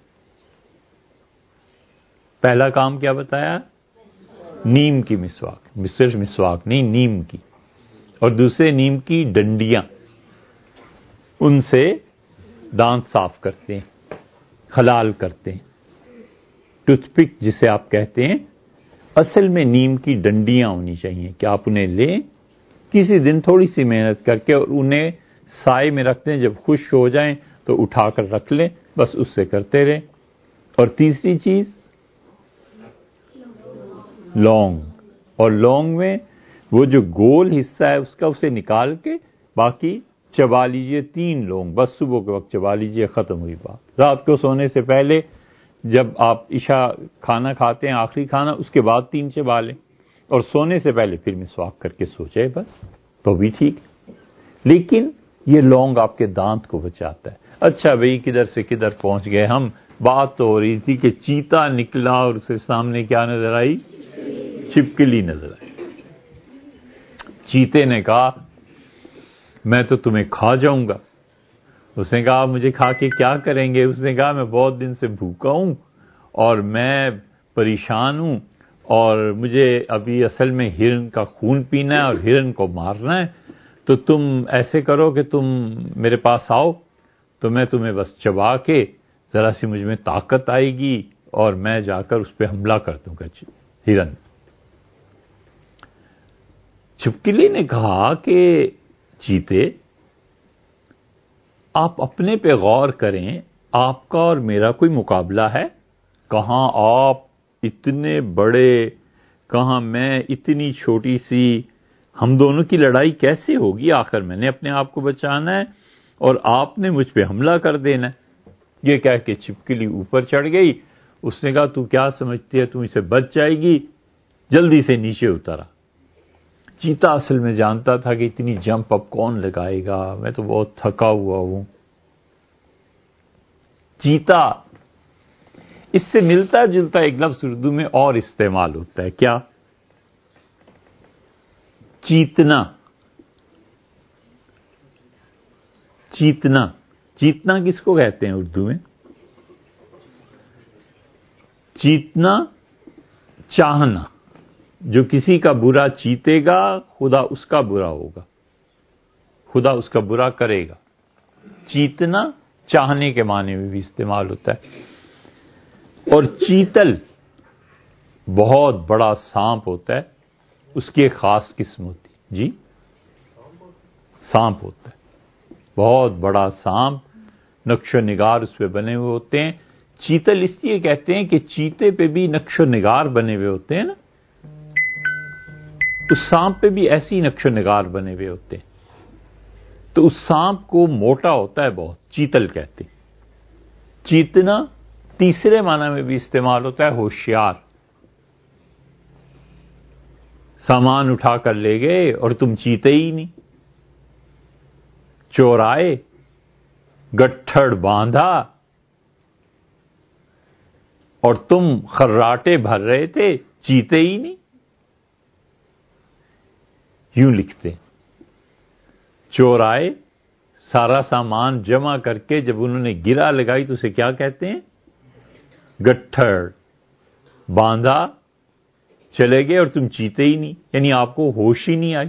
پہلا کام کیا بتایا؟ نیم کی مسواک، صرف مسواک نہیں، نیم کی. اور دوسرے نیم کی ڈنڈیاں، ان سے دانت صاف کرتے ہیں، حلال کرتے ہیں. ٹوتھ پک جسے آپ کہتے ہیں، اصل میں نیم کی ڈنڈیاں ہونی چاہیے کہ آپ انہیں لیں کسی دن تھوڑی سی محنت کر کے اور انہیں سائے میں رکھ دیں. جب خشک ہو جائیں تو اٹھا کر رکھ لیں، بس اس سے کرتے رہیں. اور تیسری چیز لونگ. اور لونگ میں وہ جو گول حصہ ہے اس کا، اسے نکال کے باقی چبا لیجئے. تین لونگ بس صبح کے وقت چبا لیجئے، ختم ہوئی بات. رات کو سونے سے پہلے جب آپ عشاء کھانا کھاتے ہیں، آخری کھانا، اس کے بعد تین چبا لیں اور سونے سے پہلے پھر مسواک کر کے سو جائے، بس تو بھی ٹھیک ہے. لیکن یہ لونگ آپ کے دانت کو بچاتا ہے. اچھا بھئی، کدھر سے کدھر پہنچ گئے ہم. بات تو ہو رہی تھی کہ چیتا نکلا اور اسے سامنے کیا نظر آئی؟ چھپکلی نظر آئی. چیتے نے کہا میں تو تمہیں کھا جاؤں گا. اس نے کہا مجھے کھا کے کیا کریں گے؟ اس نے کہا میں بہت دن سے بھوکا ہوں اور میں پریشان ہوں، اور مجھے ابھی اصل میں ہرن کا خون پینا ہے اور ہرن کو مارنا ہے. تو تم ایسے کرو کہ تم میرے پاس آؤ تو میں تمہیں بس چبا کے ذرا سی مجھ میں طاقت آئے گی اور میں جا کر اس پہ حملہ کر دوں گا. ہرن. چھپکلی نے کہا کہ چیتے، آپ اپنے پہ غور کریں، آپ کا اور میرا کوئی مقابلہ ہے؟ کہاں آپ اتنے بڑے، کہاں میں اتنی چھوٹی سی. ہم دونوں کی لڑائی کیسے ہوگی؟ آخر میں نے اپنے آپ کو بچانا ہے اور آپ نے مجھ پہ حملہ کر دینا ہے. یہ کہہ کے چھپکلی اوپر چڑھ گئی. اس نے کہا تو کیا سمجھتی ہے تم اسے بچ جائے گی؟ جلدی سے نیچے اترا. چیتا اصل میں جانتا تھا کہ اتنی جمپ اب کون لگائے گا، میں تو بہت تھکا ہوا ہوں. چیتا، اس سے ملتا جلتا ایک لفظ اردو میں اور استعمال ہوتا ہے. کیا؟ چیتنا. چیتنا. چیتنا کس کو کہتے ہیں اردو میں؟ چیتنا چاہنا. جو کسی کا برا چیتے گا خدا اس کا برا ہوگا، خدا اس کا برا کرے گا. چیتنا چاہنے کے معنی میں بھی استعمال ہوتا ہے. اور چیتل بہت بڑا سانپ ہوتا ہے، اس کی ایک خاص قسم ہوتی ہے. جی سانپ ہوتا ہے، بہت بڑا سانپ، نقش و نگار اس پہ بنے ہوئے ہوتے ہیں. چیتل اس لیے کہتے ہیں کہ چیتے پہ بھی نقش و نگار بنے ہوئے ہوتے ہیں نا، اس سانپ پہ بھی ایسی نقش و نگار بنے ہوئے ہوتے ہیں. تو اس سانپ کو موٹا ہوتا ہے بہت، چیتل کہتے ہیں. چیتنا تیسرے معنی میں بھی استعمال ہوتا ہے، ہوشیار. سامان اٹھا کر لے گئے اور تم چیتے ہی نہیں. چور آئے، گٹھڑ باندھا اور تم خراٹے بھر رہے تھے، چیتے ہی نہیں. یوں لکھتے چور آئے، سارا سامان جمع کر کے جب انہوں نے گرا لگائی تو اسے کیا کہتے ہیں؟ گٹھڑ. باندھا، چلے گئے اور تم چیتے ہی نہیں، یعنی آپ کو ہوش ہی نہیں آئی.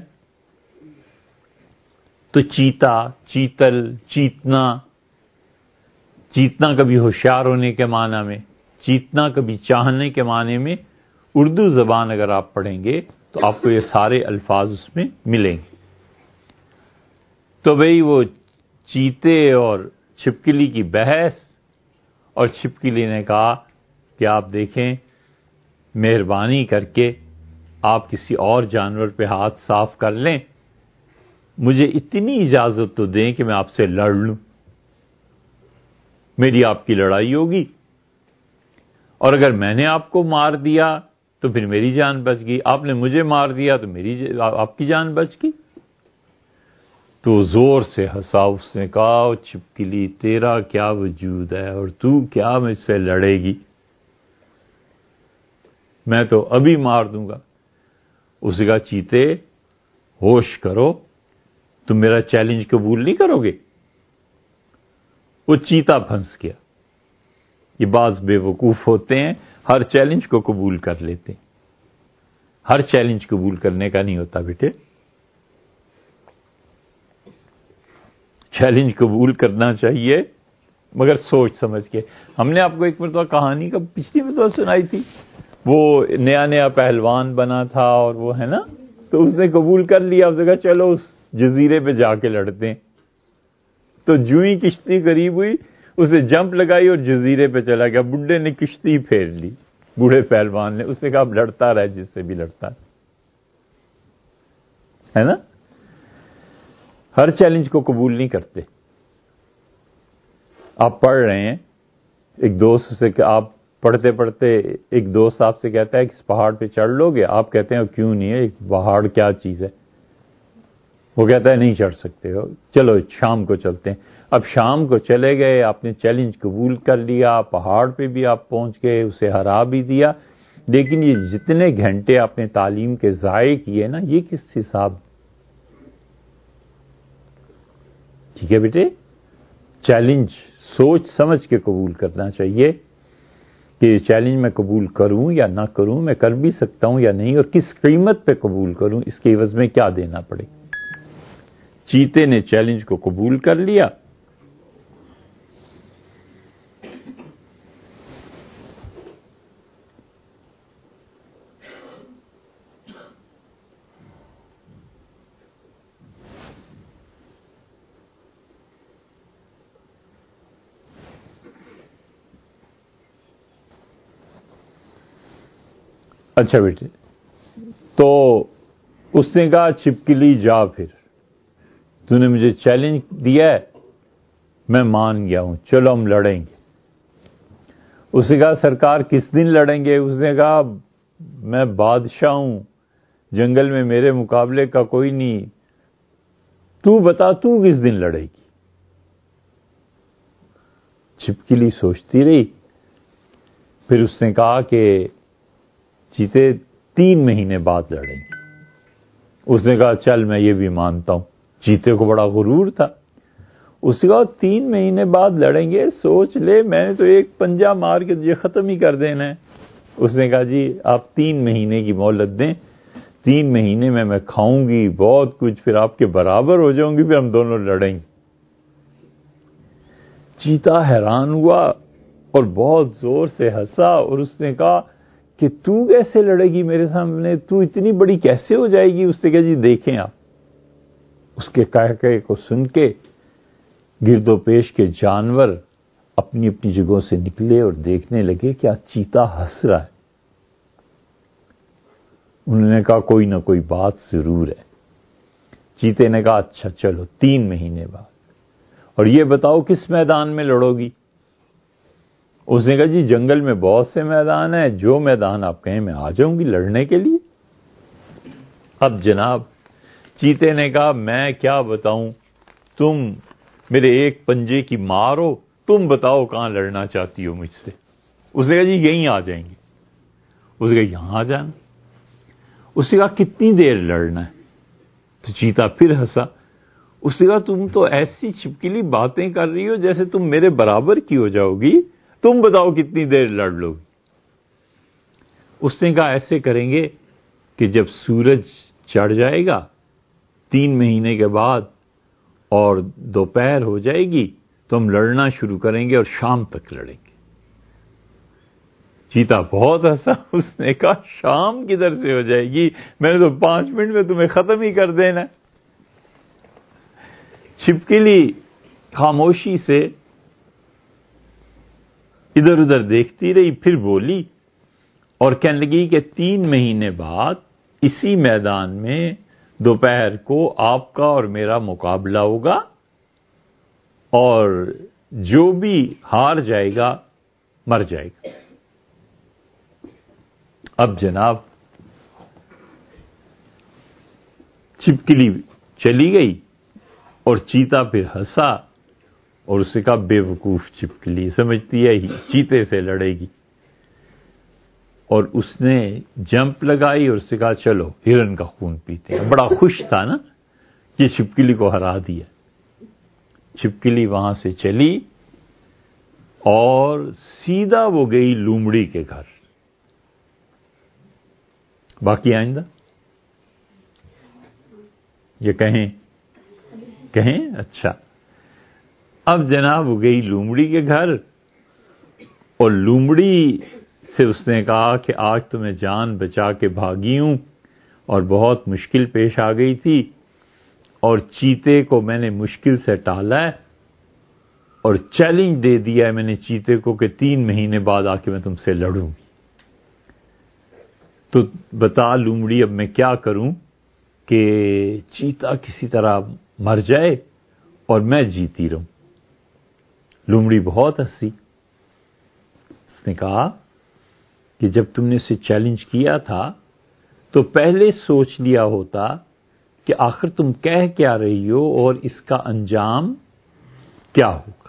تو چیتا، چیتل، چیتنا، چیتنا کبھی ہوشیار ہونے کے معنی میں، چیتنا کبھی چاہنے کے معنی میں. اردو زبان اگر آپ پڑھیں گے تو آپ کو یہ سارے الفاظ اس میں ملیں گے. تو بھئی وہ چیتے اور چھپکلی کی بحث، اور چھپکلی نے کہا کہ آپ دیکھیں، مہربانی کر کے آپ کسی اور جانور پہ ہاتھ صاف کر لیں، مجھے اتنی اجازت تو دیں کہ میں آپ سے لڑ لوں. میری آپ کی لڑائی ہوگی، اور اگر میں نے آپ کو مار دیا تو پھر میری جان بچ گئی، آپ نے مجھے مار دیا تو میری آپ کی جان بچ گئی. تو زور سے ہنسا. اس نے کہا چھپکلی تیرا کیا وجود ہے اور تو کیا مجھ سے لڑے گی، میں تو ابھی مار دوں گا. اس نے کہا چیتے ہوش کرو، تم میرا چیلنج قبول نہیں کرو گے. وہ چیتا پھنس گیا. یہ بعض بے وقوف ہوتے ہیں، ہر چیلنج کو قبول کر لیتے ہیں. ہر چیلنج قبول کرنے کا نہیں ہوتا بیٹے. چیلنج قبول کرنا چاہیے مگر سوچ سمجھ کے. ہم نے آپ کو ایک مرتبہ کہانی کا پچھلی مرتبہ سنائی تھی، وہ نیا نیا پہلوان بنا تھا اور وہ ہے نا، تو اس نے قبول کر لیا. اس نے کہا چلو اس جزیرے پہ جا کے لڑتے ہیں. تو جو ہی کشتی قریب ہوئی اسے جمپ لگائی اور جزیرے پہ چلا گیا. بڈھے نے کشتی پھیر لی، بوڑھے پہلوان نے. اس نے کہا اب لڑتا رہے جس سے بھی لڑتا ہے نا. ہر چیلنج کو قبول نہیں کرتے. آپ پڑھ رہے ہیں، ایک دوست سے کہ آپ پڑھتے پڑھتے ایک دوست آپ سے کہتا ہے کہ اس پہاڑ پہ چڑھ لو گے، آپ کہتے ہیں کیوں نہیں ہے، ایک پہاڑ کیا چیز ہے. وہ کہتا ہے نہیں چڑھ سکتے ہو، چلو شام کو چلتے ہیں. اب شام کو چلے گئے، آپ نے چیلنج قبول کر لیا، پہاڑ پہ بھی آپ پہنچ گئے، اسے ہرا بھی دیا. لیکن یہ جتنے گھنٹے آپ نے تعلیم کے ضائع کیے نا، یہ کس حساب؟ ٹھیک ہے بیٹے، چیلنج سوچ سمجھ کے قبول کرنا چاہیے کہ یہ چیلنج میں قبول کروں یا نہ کروں، میں کر بھی سکتا ہوں یا نہیں، اور کس قیمت پہ قبول کروں، اس کے عوض میں کیا دینا پڑے. چیتے نے چیلنج کو قبول کر لیا. اچھا بیٹے، تو اس نے کہا چھپکلی جا، پھر تو نے مجھے چیلنج دیا ہے، میں مان گیا ہوں، چلو ہم لڑیں گے. اس نے کہا سرکار کس دن لڑیں گے؟ اس نے کہا میں بادشاہ ہوں، جنگل میں میرے مقابلے کا کوئی نہیں، تو بتا تو کس دن لڑے گی. چھپکلی سوچتی رہی. پھر اس نے کہا کہ چیتے تین مہینے بعد لڑیں گے. اس نے کہا چل میں یہ بھی مانتا ہوں. چیتے کو بڑا غرور تھا. اس نے کہا تین مہینے بعد لڑیں گے، سوچ لے، میں نے تو ایک پنجہ مار کے یہ ختم ہی کر دینا ہے. اس نے کہا جی آپ تین مہینے کی مہلت دیں، تین مہینے میں میں کھاؤں گی بہت کچھ، پھر آپ کے برابر ہو جاؤں گی، پھر ہم دونوں لڑیں گے. چیتا حیران ہوا اور بہت زور سے ہنسا، اور اس نے کہا کہ تو کیسے لڑے گی میرے سامنے، تو اتنی بڑی کیسے ہو جائے گی. اس نے کہا جی دیکھیں آپ. اس کے کہے کو سن کے گرد و پیش کے جانور اپنی اپنی جگہوں سے نکلے اور دیکھنے لگے کہ آج چیتا ہنس رہا ہے. انہوں نے کہا کوئی نہ کوئی بات ضرور ہے. چیتے نے کہا اچھا چلو تین مہینے بعد، اور یہ بتاؤ کس میدان میں لڑو گی. اس نے کہا جی جنگل میں بہت سے میدان ہیں، جو میدان آپ کہیں میں آ جاؤں گی لڑنے کے لیے. اب جناب چیتے نے کہا میں کیا بتاؤں، تم میرے ایک پنجے کی مار ہو، تم بتاؤ کہاں لڑنا چاہتی ہو مجھ سے. اس نے کہا جی یہیں آ جائیں گے. اس نے کہا یہاں آ جانا. اس نے کہا کتنی دیر لڑنا ہے؟ تو چیتا پھر ہنسا. اس نے کہا تم تو ایسی چھپکلی باتیں کر رہی ہو جیسے تم میرے برابر کی ہو جاؤ گی، تم بتاؤ کتنی دیر لڑ لو گی. اس نے کہا ایسے کریں گے کہ جب سورج چڑھ جائے گا تین مہینے کے بعد اور دوپہر ہو جائے گی تو ہم لڑنا شروع کریں گے اور شام تک لڑیں گے. چیتا بہت ہنسا. اس نے کہا شام کدھر سے ہو جائے گی، میں نے تو پانچ منٹ میں تمہیں ختم ہی کر دینا. چھپکلی خاموشی سے ادھر ادھر دیکھتی رہی، پھر بولی اور کہنے لگی کہ تین مہینے بعد اسی میدان میں دوپہر کو آپ کا اور میرا مقابلہ ہوگا اور جو بھی ہار جائے گا مر جائے گا. اب جناب چھپکلی چلی گئی اور چیتا پھر ہنسا اور اس سے کہا بے وقوف چھپکلی، سمجھتی ہے چیتے سے لڑے گی. اور اس نے جمپ لگائی اور اس سے کہا چلو ہرن کا خون پیتے ہیں. بڑا خوش تھا نا کہ چھپکلی کو ہرا دیا. چھپکلی وہاں سے چلی اور سیدھا وہ گئی لومڑی کے گھر. باقی آئندہ یہ کہیں کہیں اچھا. اب جناب وہ گئی لومڑی کے گھر اور لومڑی سے اس نے کہا کہ آج تو میں جان بچا کے بھاگی ہوں اور بہت مشکل پیش آ گئی تھی اور چیتے کو میں نے مشکل سے ٹالا ہے اور چیلنج دے دیا ہے میں نے چیتے کو کہ تین مہینے بعد آ کے میں تم سے لڑوں گی. تو بتا لومڑی اب میں کیا کروں کہ چیتا کسی طرح مر جائے اور میں جیتی رہوں. لومڑی بہت ہنسی. اس نے کہا کہ جب تم نے اسے چیلنج کیا تھا تو پہلے سوچ لیا ہوتا کہ آخر تم کہہ کیا رہی ہو اور اس کا انجام کیا ہوگا.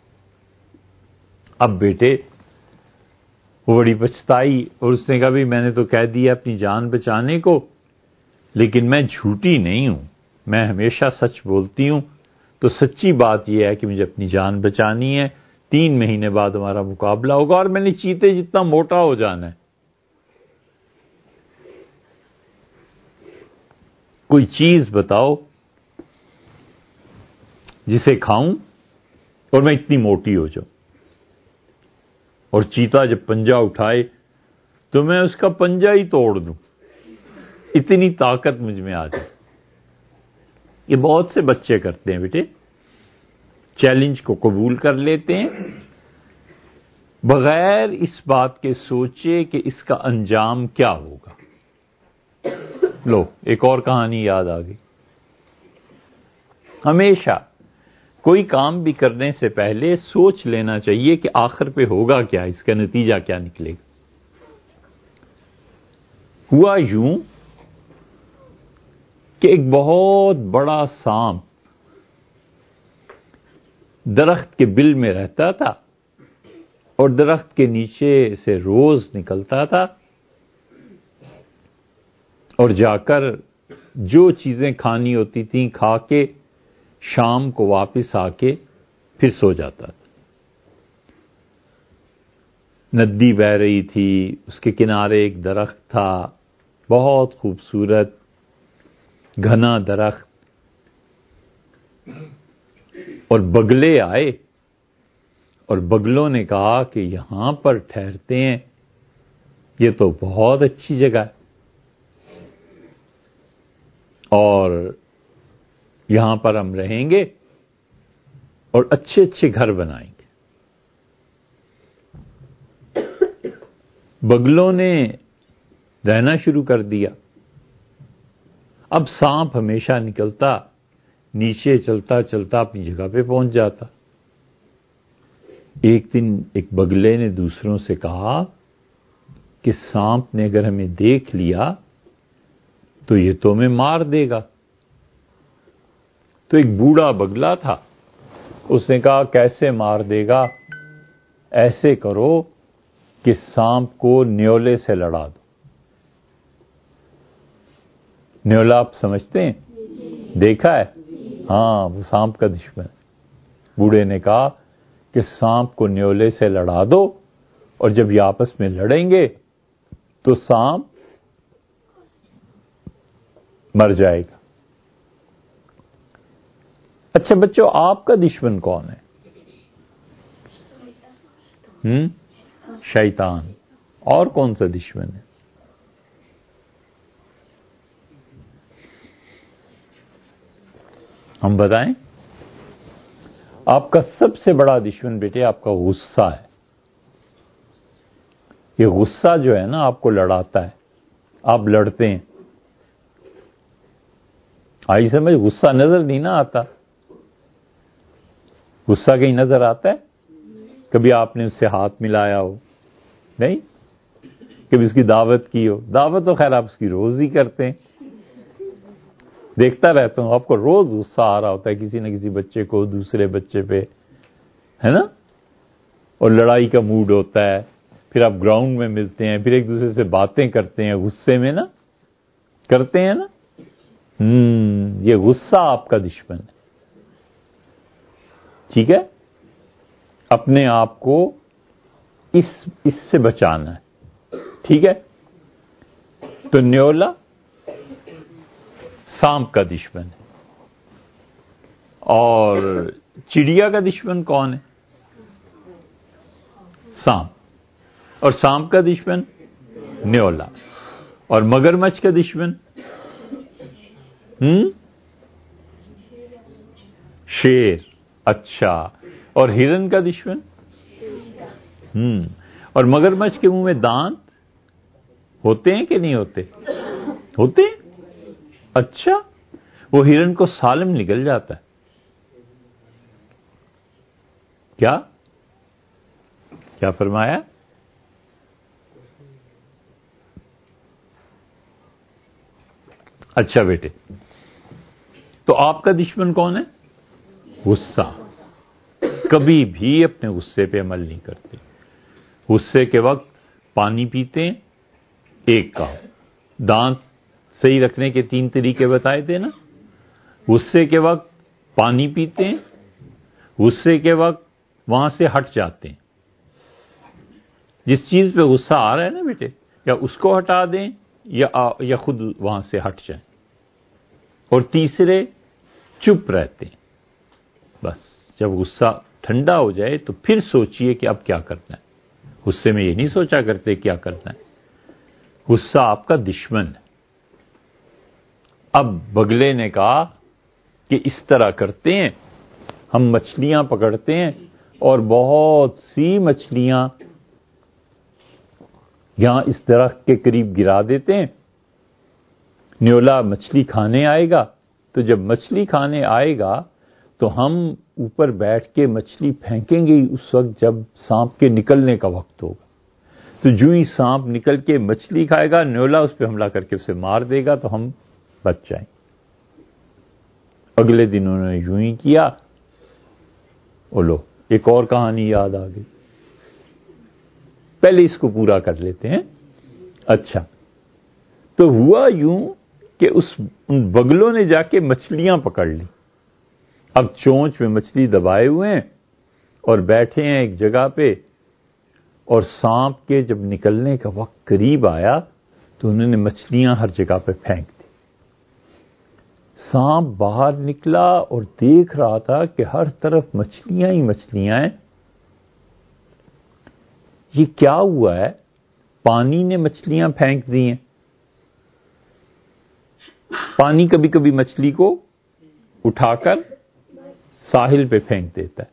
اب بیٹے وہ بڑی پچھتائی اور اس نے کہا بھی میں نے تو کہہ دیا اپنی جان بچانے کو، لیکن میں جھوٹی نہیں ہوں، میں ہمیشہ سچ بولتی ہوں. تو سچی بات یہ ہے کہ مجھے اپنی جان بچانی ہے. تین مہینے بعد ہمارا مقابلہ ہوگا اور میں نے چیتے جتنا موٹا ہو جانا ہے. کوئی چیز بتاؤ جسے کھاؤں اور میں اتنی موٹی ہو جاؤں. اور چیتا جب پنجہ اٹھائے تو میں اس کا پنجہ ہی توڑ دوں، اتنی طاقت مجھ میں آ جائے. یہ بہت سے بچے کرتے ہیں بیٹے، چیلنج کو قبول کر لیتے ہیں بغیر اس بات کے سوچے کہ اس کا انجام کیا ہوگا. لو ایک اور کہانی یاد آ گئی. ہمیشہ کوئی کام بھی کرنے سے پہلے سوچ لینا چاہیے کہ آخر پہ ہوگا کیا، اس کا نتیجہ کیا نکلے گا. ہوا یوں کہ ایک بہت بڑا سانپ درخت کے بل میں رہتا تھا اور درخت کے نیچے سے روز نکلتا تھا اور جا کر جو چیزیں کھانی ہوتی تھیں کھا کے شام کو واپس آ کے پھر سو جاتا تھا. ندی بہہ رہی تھی، اس کے کنارے ایک درخت تھا، بہت خوبصورت گھنا درخت، اور بگلے آئے اور بگلوں نے کہا کہ یہاں پر ٹھہرتے ہیں، یہ تو بہت اچھی جگہ ہے اور یہاں پر ہم رہیں گے اور اچھے اچھے گھر بنائیں گے. بگلوں نے رہنا شروع کر دیا. اب سانپ ہمیشہ نکلتا، نیچے چلتا چلتا اپنی جگہ پہ پہنچ جاتا. ایک دن ایک بگلے نے دوسروں سے کہا کہ سانپ نے اگر ہمیں دیکھ لیا تو یہ تو ہمیں مار دے گا. تو ایک بوڑھا بگلا تھا، اس نے کہا کیسے مار دے گا، ایسے کرو کہ سانپ کو نیولے سے لڑا دو. نیولا آپ سمجھتے ہیں؟ دیکھا ہے؟ ہاں، وہ سانپ کا دشمن. بوڑھے نے کہا کہ سانپ کو نیولے سے لڑا دو، اور جب یہ آپس میں لڑیں گے تو سانپ مر جائے گا. اچھا بچوں، آپ کا دشمن کون ہے؟ ہم؟ شیطان. اور کون سا دشمن ہے؟ ہم بتائیں. آپ کا سب سے بڑا دشمن بیٹے آپ کا غصہ ہے. یہ غصہ جو ہے نا آپ کو لڑاتا ہے، آپ لڑتے ہیں. آئی سمجھ؟ غصہ نظر نہیں نہ آتا. غصہ کہیں نظر آتا ہے؟ کبھی آپ نے اس سے ہاتھ ملایا ہو؟ نہیں. کبھی اس کی دعوت کی ہو؟ دعوت تو خیر آپ اس کی روز ہی کرتے ہیں. دیکھتا رہتا ہوں آپ کو روز غصہ آ رہا ہوتا ہے کسی نہ کسی بچے کو، دوسرے بچے پہ، ہے نا؟ اور لڑائی کا موڈ ہوتا ہے. پھر آپ گراؤنڈ میں ملتے ہیں، پھر ایک دوسرے سے باتیں کرتے ہیں غصے میں نا، کرتے ہیں نا. ہم یہ غصہ آپ کا دشمن ہے. ٹھیک ہے؟ اپنے آپ کو اس اس سے بچانا ہے. ٹھیک ہے؟ تو نیولا سانپ کا دشمن ہے. اور چڑیا کا دشمن کون ہے؟ سانپ. اور سانپ کا دشمن نیولا. اور مگرمچھ کا دشمن ہم شیر. اچھا. اور ہرن کا دشمن ہم اور مگرمچھ کے منہ میں دانت ہوتے ہیں کہ نہیں ہوتے؟ ہوتے ہیں. اچھا. وہ ہرن کو سالم نکل جاتا ہے. کیا کیا فرمایا؟ اچھا بیٹے، تو آپ کا دشمن کون ہے؟ غصہ. کبھی بھی اپنے غصے پہ عمل نہیں کرتے. غصے کے وقت پانی پیتے ہیں. ایک کا دانت صحیح رکھنے کے تین طریقے بتائے تھے نا. غصے کے وقت پانی پیتے ہیں، غصے کے وقت وہاں سے ہٹ جاتے ہیں. جس چیز پہ غصہ آ رہا ہے نا بیٹے، یا اس کو ہٹا دیں یا یا خود وہاں سے ہٹ جائیں. اور تیسرے چپ رہتے ہیں. بس جب غصہ ٹھنڈا ہو جائے تو پھر سوچئے کہ اب کیا کرنا ہے. غصے میں یہ نہیں سوچا کرتے کیا کرنا ہے. غصہ آپ کا دشمن ہے. اب بگلے نے کہا کہ اس طرح کرتے ہیں، ہم مچھلیاں پکڑتے ہیں اور بہت سی مچھلیاں یہاں اس درخت کے قریب گرا دیتے ہیں. نیولا مچھلی کھانے آئے گا، تو جب مچھلی کھانے آئے گا تو ہم اوپر بیٹھ کے مچھلی پھینکیں گے اس وقت جب سانپ کے نکلنے کا وقت ہوگا. تو جو ہی سانپ نکل کے مچھلی کھائے گا، نیولا اس پہ حملہ کر کے اسے مار دے گا تو ہم بچ جائیں. اگلے دن انہوں نے یوں ہی کیا. او لو، ایک اور کہانی یاد آ گئی. پہلے اس کو پورا کر لیتے ہیں. اچھا، تو ہوا یوں کہ اس ان بگلوں نے جا کے مچھلیاں پکڑ لی. اب چونچ میں مچھلی دبائے ہوئے ہیں اور بیٹھے ہیں ایک جگہ پہ. اور سانپ کے جب نکلنے کا وقت قریب آیا تو انہوں نے مچھلیاں ہر جگہ پہ پھینک دی. سانپ باہر نکلا اور دیکھ رہا تھا کہ ہر طرف مچھلیاں ہی مچھلیاں ہیں. یہ کیا ہوا ہے؟ پانی نے مچھلیاں پھینک دی ہیں. پانی کبھی کبھی مچھلی کو اٹھا کر ساحل پہ پھینک دیتا ہے.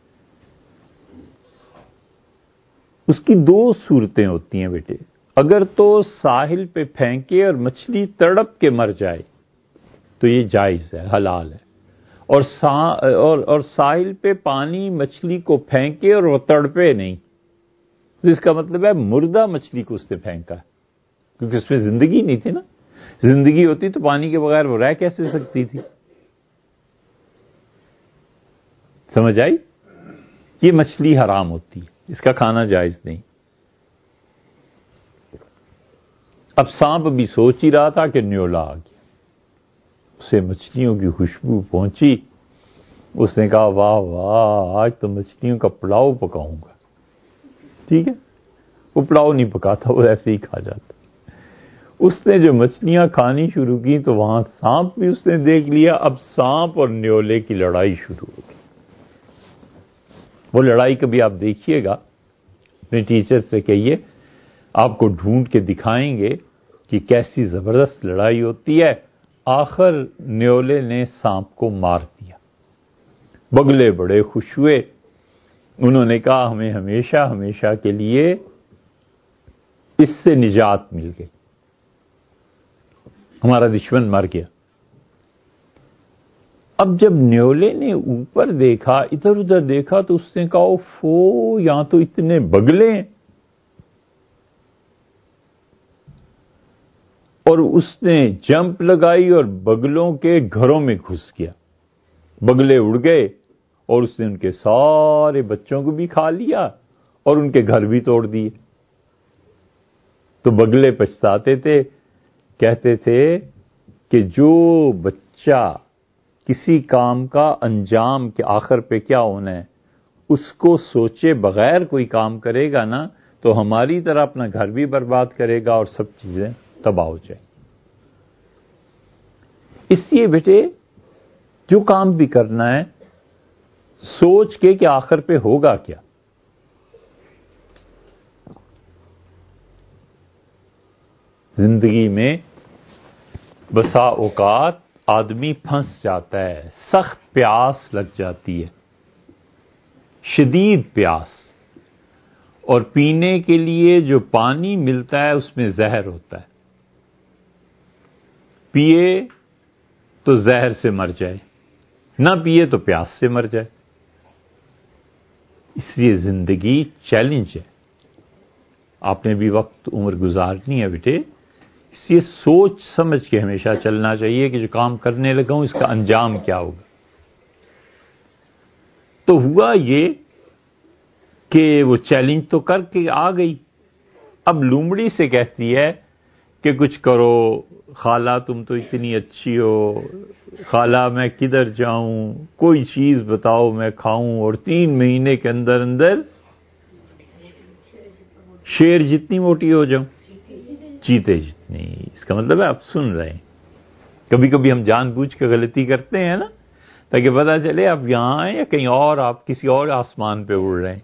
اس کی دو صورتیں ہوتی ہیں بیٹے. اگر تو ساحل پہ پھینکے اور مچھلی تڑپ کے مر جائے تو یہ جائز ہے، حلال ہے. اور سا اور, اور ساحل پہ پانی مچھلی کو پھینکے اور وہ تڑپے نہیں، تو اس کا مطلب ہے مردہ مچھلی کو اس نے پھینکا ہے، کیونکہ اس میں زندگی نہیں تھی نا. زندگی ہوتی تو پانی کے بغیر وہ رہ کیسے سکتی تھی؟ سمجھ آئی؟ یہ مچھلی حرام ہوتی ہے، اس کا کھانا جائز نہیں. اب سانپ بھی سوچ ہی رہا تھا کہ نیولا آ گیا، اسے مچھلیوں کی خوشبو پہنچی، اس نے کہا واہ واہ آج تو مچھلیوں کا پلاؤ پکاؤں گا. ٹھیک ہے، وہ پلاؤ نہیں پکاتا، وہ ایسے ہی کھا جاتا. اس نے جو مچھلیاں کھانی شروع کی تو وہاں سانپ بھی اس نے دیکھ لیا. اب سانپ اور نیولے کی لڑائی شروع ہو گئی. وہ لڑائی کبھی آپ دیکھیے گا، اپنے ٹیچر سے کہیے آپ کو ڈھونڈ کے دکھائیں گے کہ کیسی زبردست لڑائی ہوتی ہے. آخر نیولے نے سانپ کو مار دیا. بگلے بڑے خوش ہوئے، انہوں نے کہا ہمیں ہمیشہ ہمیشہ کے لیے اس سے نجات مل گئی، ہمارا دشمن مر گیا. اب جب نیولے نے اوپر دیکھا، ادھر ادھر دیکھا تو اس نے کہا فو یہاں تو اتنے بگلے ہیں، اور اس نے جمپ لگائی اور بگلوں کے گھروں میں گھس گیا. بگلے اڑ گئے اور اس نے ان کے سارے بچوں کو بھی کھا لیا اور ان کے گھر بھی توڑ دیے. تو بگلے پچھتاتے تھے، کہتے تھے کہ جو بچہ کسی کام کا انجام کے آخر پہ کیا ہونا ہے اس کو سوچے بغیر کوئی کام کرے گا نا تو ہماری طرح اپنا گھر بھی برباد کرے گا اور سب چیزیں تباہ ہو جائیں. اس لیے بیٹے جو کام بھی کرنا ہے سوچ کے کہ آخر پہ ہوگا کیا. زندگی میں بسا اوقات آدمی پھنس جاتا ہے، سخت پیاس لگ جاتی ہے، شدید پیاس، اور پینے کے لیے جو پانی ملتا ہے اس میں زہر ہوتا ہے. پیے تو زہر سے مر جائے، نہ پیے تو پیاس سے مر جائے. اس لیے زندگی چیلنج ہے. آپ نے بھی وقت عمر گزارنی ہے بیٹے، اس لیے سوچ سمجھ کے ہمیشہ چلنا چاہیے کہ جو کام کرنے لگا ہوں اس کا انجام کیا ہوگا. تو ہوا یہ کہ وہ چیلنج تو کر کے آ گئی. اب لومڑی سے کہتی ہے کہ کچھ کرو، خالہ تم تو اتنی اچھی ہو، خالہ میں کدھر جاؤں، کوئی چیز بتاؤ میں کھاؤں، اور تین مہینے کے اندر اندر شیر جتنی موٹی ہو جاؤں، چیتے جتنی. اس کا مطلب ہے آپ سن رہے ہیں. کبھی کبھی ہم جان بوجھ کے غلطی کرتے ہیں نا تاکہ پتا چلے آپ یہاں ہیں یا کہیں اور، آپ کسی اور آسمان پہ اڑ رہے ہیں.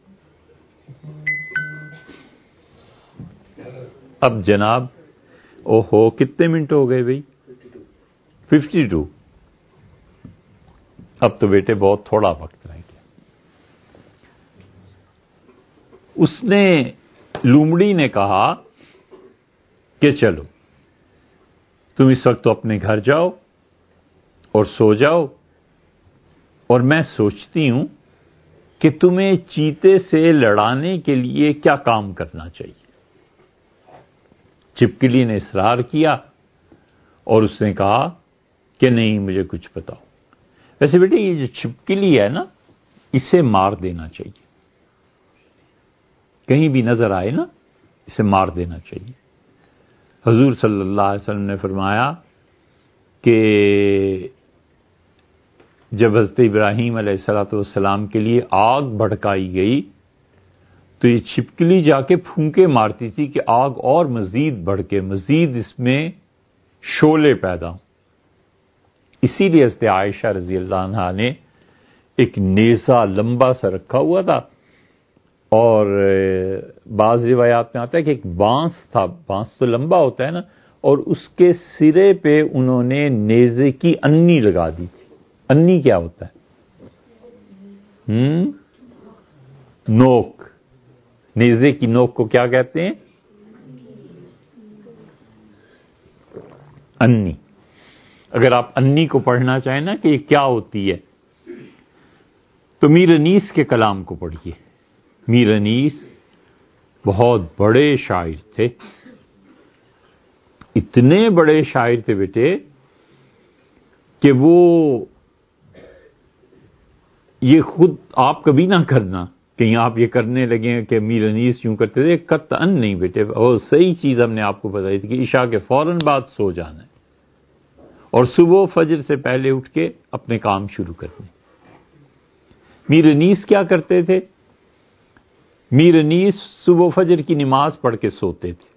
اب جناب اوہو کتنے منٹ ہو گئے بھائی؟ Fifty two. اب تو بیٹے بہت تھوڑا وقت رہ گیا. اس نے لومڑی نے کہا کہ چلو تم اس وقت تو اپنے گھر جاؤ اور سو جاؤ، اور میں سوچتی ہوں کہ تمہیں چیتے سے لڑانے کے لیے کیا کام کرنا چاہیے. چھپکلی نے اصرار کیا اور اس نے کہا کہ نہیں مجھے کچھ بتاؤ. ویسے بیٹے یہ جو چھپکلی ہے نا اسے مار دینا چاہیے، کہیں بھی نظر آئے نا اسے مار دینا چاہیے. حضور صلی اللہ علیہ وسلم نے فرمایا کہ جب حضرت ابراہیم علیہ الصلوۃ والسلام کے لیے آگ بھڑکائی گئی تو یہ چھپکلی جا کے پھونکے مارتی تھی کہ آگ اور مزید بڑھکے، مزید اس میں شعلے پیدا ہوں. اسی لیے حضرت عائشہ رضی اللہ عنہا نے ایک نیزہ لمبا سا رکھا ہوا تھا، اور بعض روایات میں آتا ہے کہ ایک بانس تھا، بانس تو لمبا ہوتا ہے نا، اور اس کے سرے پہ انہوں نے نیزے کی انی لگا دی تھی. انی کیا ہوتا ہے؟ ہم نوک. نیزے کی نوک کو کیا کہتے ہیں؟ انی. اگر آپ انی کو پڑھنا چاہیں نا کہ یہ کیا ہوتی ہے تو میر انیس کے کلام کو پڑھیے. میر انیس بہت بڑے شاعر تھے، اتنے بڑے شاعر تھے بیٹے کہ وہ یہ خود آپ کبھی نہ کرنا کہیں آپ یہ کرنے لگے کہ امیر انیس یوں کرتے تھے، قطعاً نہیں بیٹے، اور صحیح چیز ہم نے آپ کو بتائی تھی کہ عشاء کے فوراً بعد سو جانا ہے اور صبح فجر سے پہلے اٹھ کے اپنے کام شروع کرنے۔ میر انیس کیا کرتے تھے؟ میر انیس صبح فجر کی نماز پڑھ کے سوتے تھے،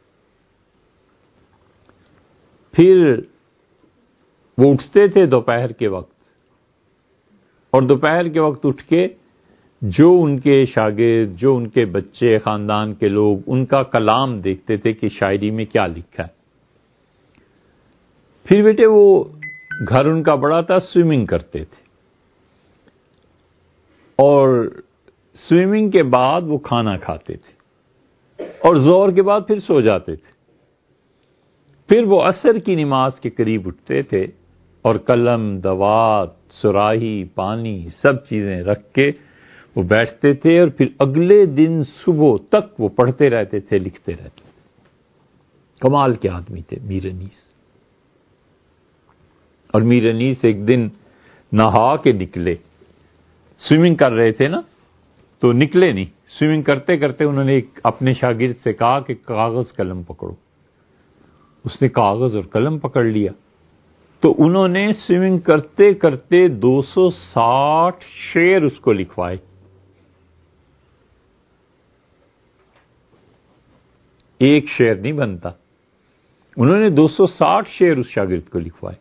پھر وہ اٹھتے تھے دوپہر کے وقت، اور دوپہر کے وقت اٹھ کے جو ان کے شاگرد، جو ان کے بچے، خاندان کے لوگ، ان کا کلام دیکھتے تھے کہ شاعری میں کیا لکھا ہے۔ پھر بیٹے وہ گھر ان کا بڑا تھا، سوئمنگ کرتے تھے، اور سوئمنگ کے بعد وہ کھانا کھاتے تھے، اور ظہر کے بعد پھر سو جاتے تھے۔ پھر وہ عصر کی نماز کے قریب اٹھتے تھے اور قلم، دوات، سراہی، پانی، سب چیزیں رکھ کے وہ بیٹھتے تھے، اور پھر اگلے دن صبح تک وہ پڑھتے رہتے تھے، لکھتے رہتے تھے۔ کمال کے آدمی تھے میر انیس۔ اور میر انیس ایک دن نہا کے نکلے، سوئمنگ کر رہے تھے نا، تو نکلے نہیں، سوئمنگ کرتے کرتے انہوں نے ایک اپنے شاگرد سے کہا کہ کاغذ قلم پکڑو۔ اس نے کاغذ اور قلم پکڑ لیا، تو انہوں نے سوئمنگ کرتے کرتے دو سو ساٹھ شعر اس کو لکھوائے۔ ایک شعر نہیں بنتا، انہوں نے دو سو ساٹھ شعر اس شاگرد کو لکھوائے۔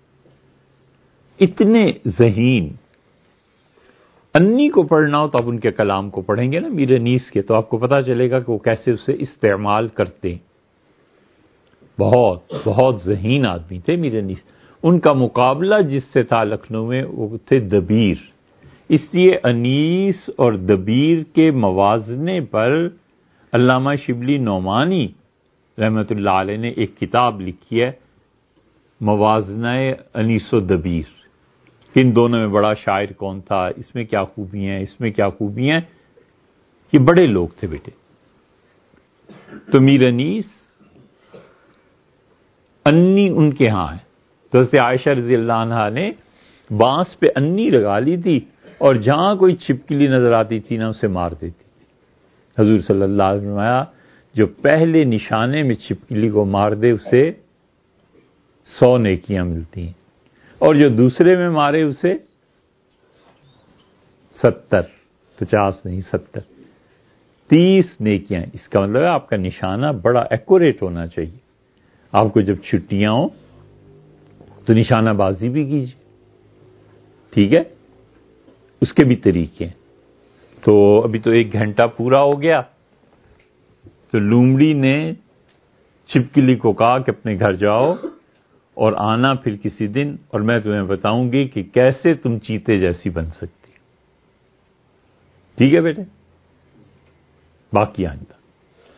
اتنے ذہین۔ انی کو پڑھنا ہو تو آپ ان کے کلام کو پڑھیں گے نا میر انیس کے، تو آپ کو پتا چلے گا کہ وہ کیسے اسے استعمال کرتے ہیں۔ بہت بہت ذہین آدمی تھے میر انیس۔ ان کا مقابلہ جس سے تھا لکھنؤ میں، وہ تھے دبیر۔ اس لیے انیس اور دبیر کے موازنے پر علامہ شبلی نعمانی رحمۃ اللہ علیہ نے ایک کتاب لکھی ہے، موازنہ انیس و دبیر۔ ان دونوں میں بڑا شاعر کون تھا، اس میں کیا خوبیاں ہیں، اس میں کیا خوبیاں ہیں، یہ بڑے لوگ تھے بیٹے۔ تو میر انیس انی ان کے ہاں ہے، تو حضرت عائشہ رضی اللہ عنہا نے بانس پہ انی لگا لی تھی، اور جہاں کوئی چھپکلی نظر آتی تھی نا اسے مار دیتی تھی۔ حضور صلی اللہ علیہ وسلم نے فرمایا جو پہلے نشانے میں چھپکلی کو مار دے اسے سو نیکیاں ملتی ہیں، اور جو دوسرے میں مارے اسے ستر، پچاس نہیں ستر، تیس نیکیاں۔ اس کا مطلب ہے آپ کا نشانہ بڑا ایکوریٹ ہونا چاہیے۔ آپ کو جب چھٹیاں ہوں تو نشانہ بازی بھی کیجیے، ٹھیک ہے؟ اس کے بھی طریقے ہیں۔ تو ابھی تو ایک گھنٹہ پورا ہو گیا، تو لومڑی نے چھپکلی کو کہا کہ اپنے گھر جاؤ اور آنا پھر کسی دن، اور میں تمہیں بتاؤں گی کہ کیسے تم چیتے جیسی بن سکتی۔ ٹھیک ہے بیٹے؟ باقی آئندہ۔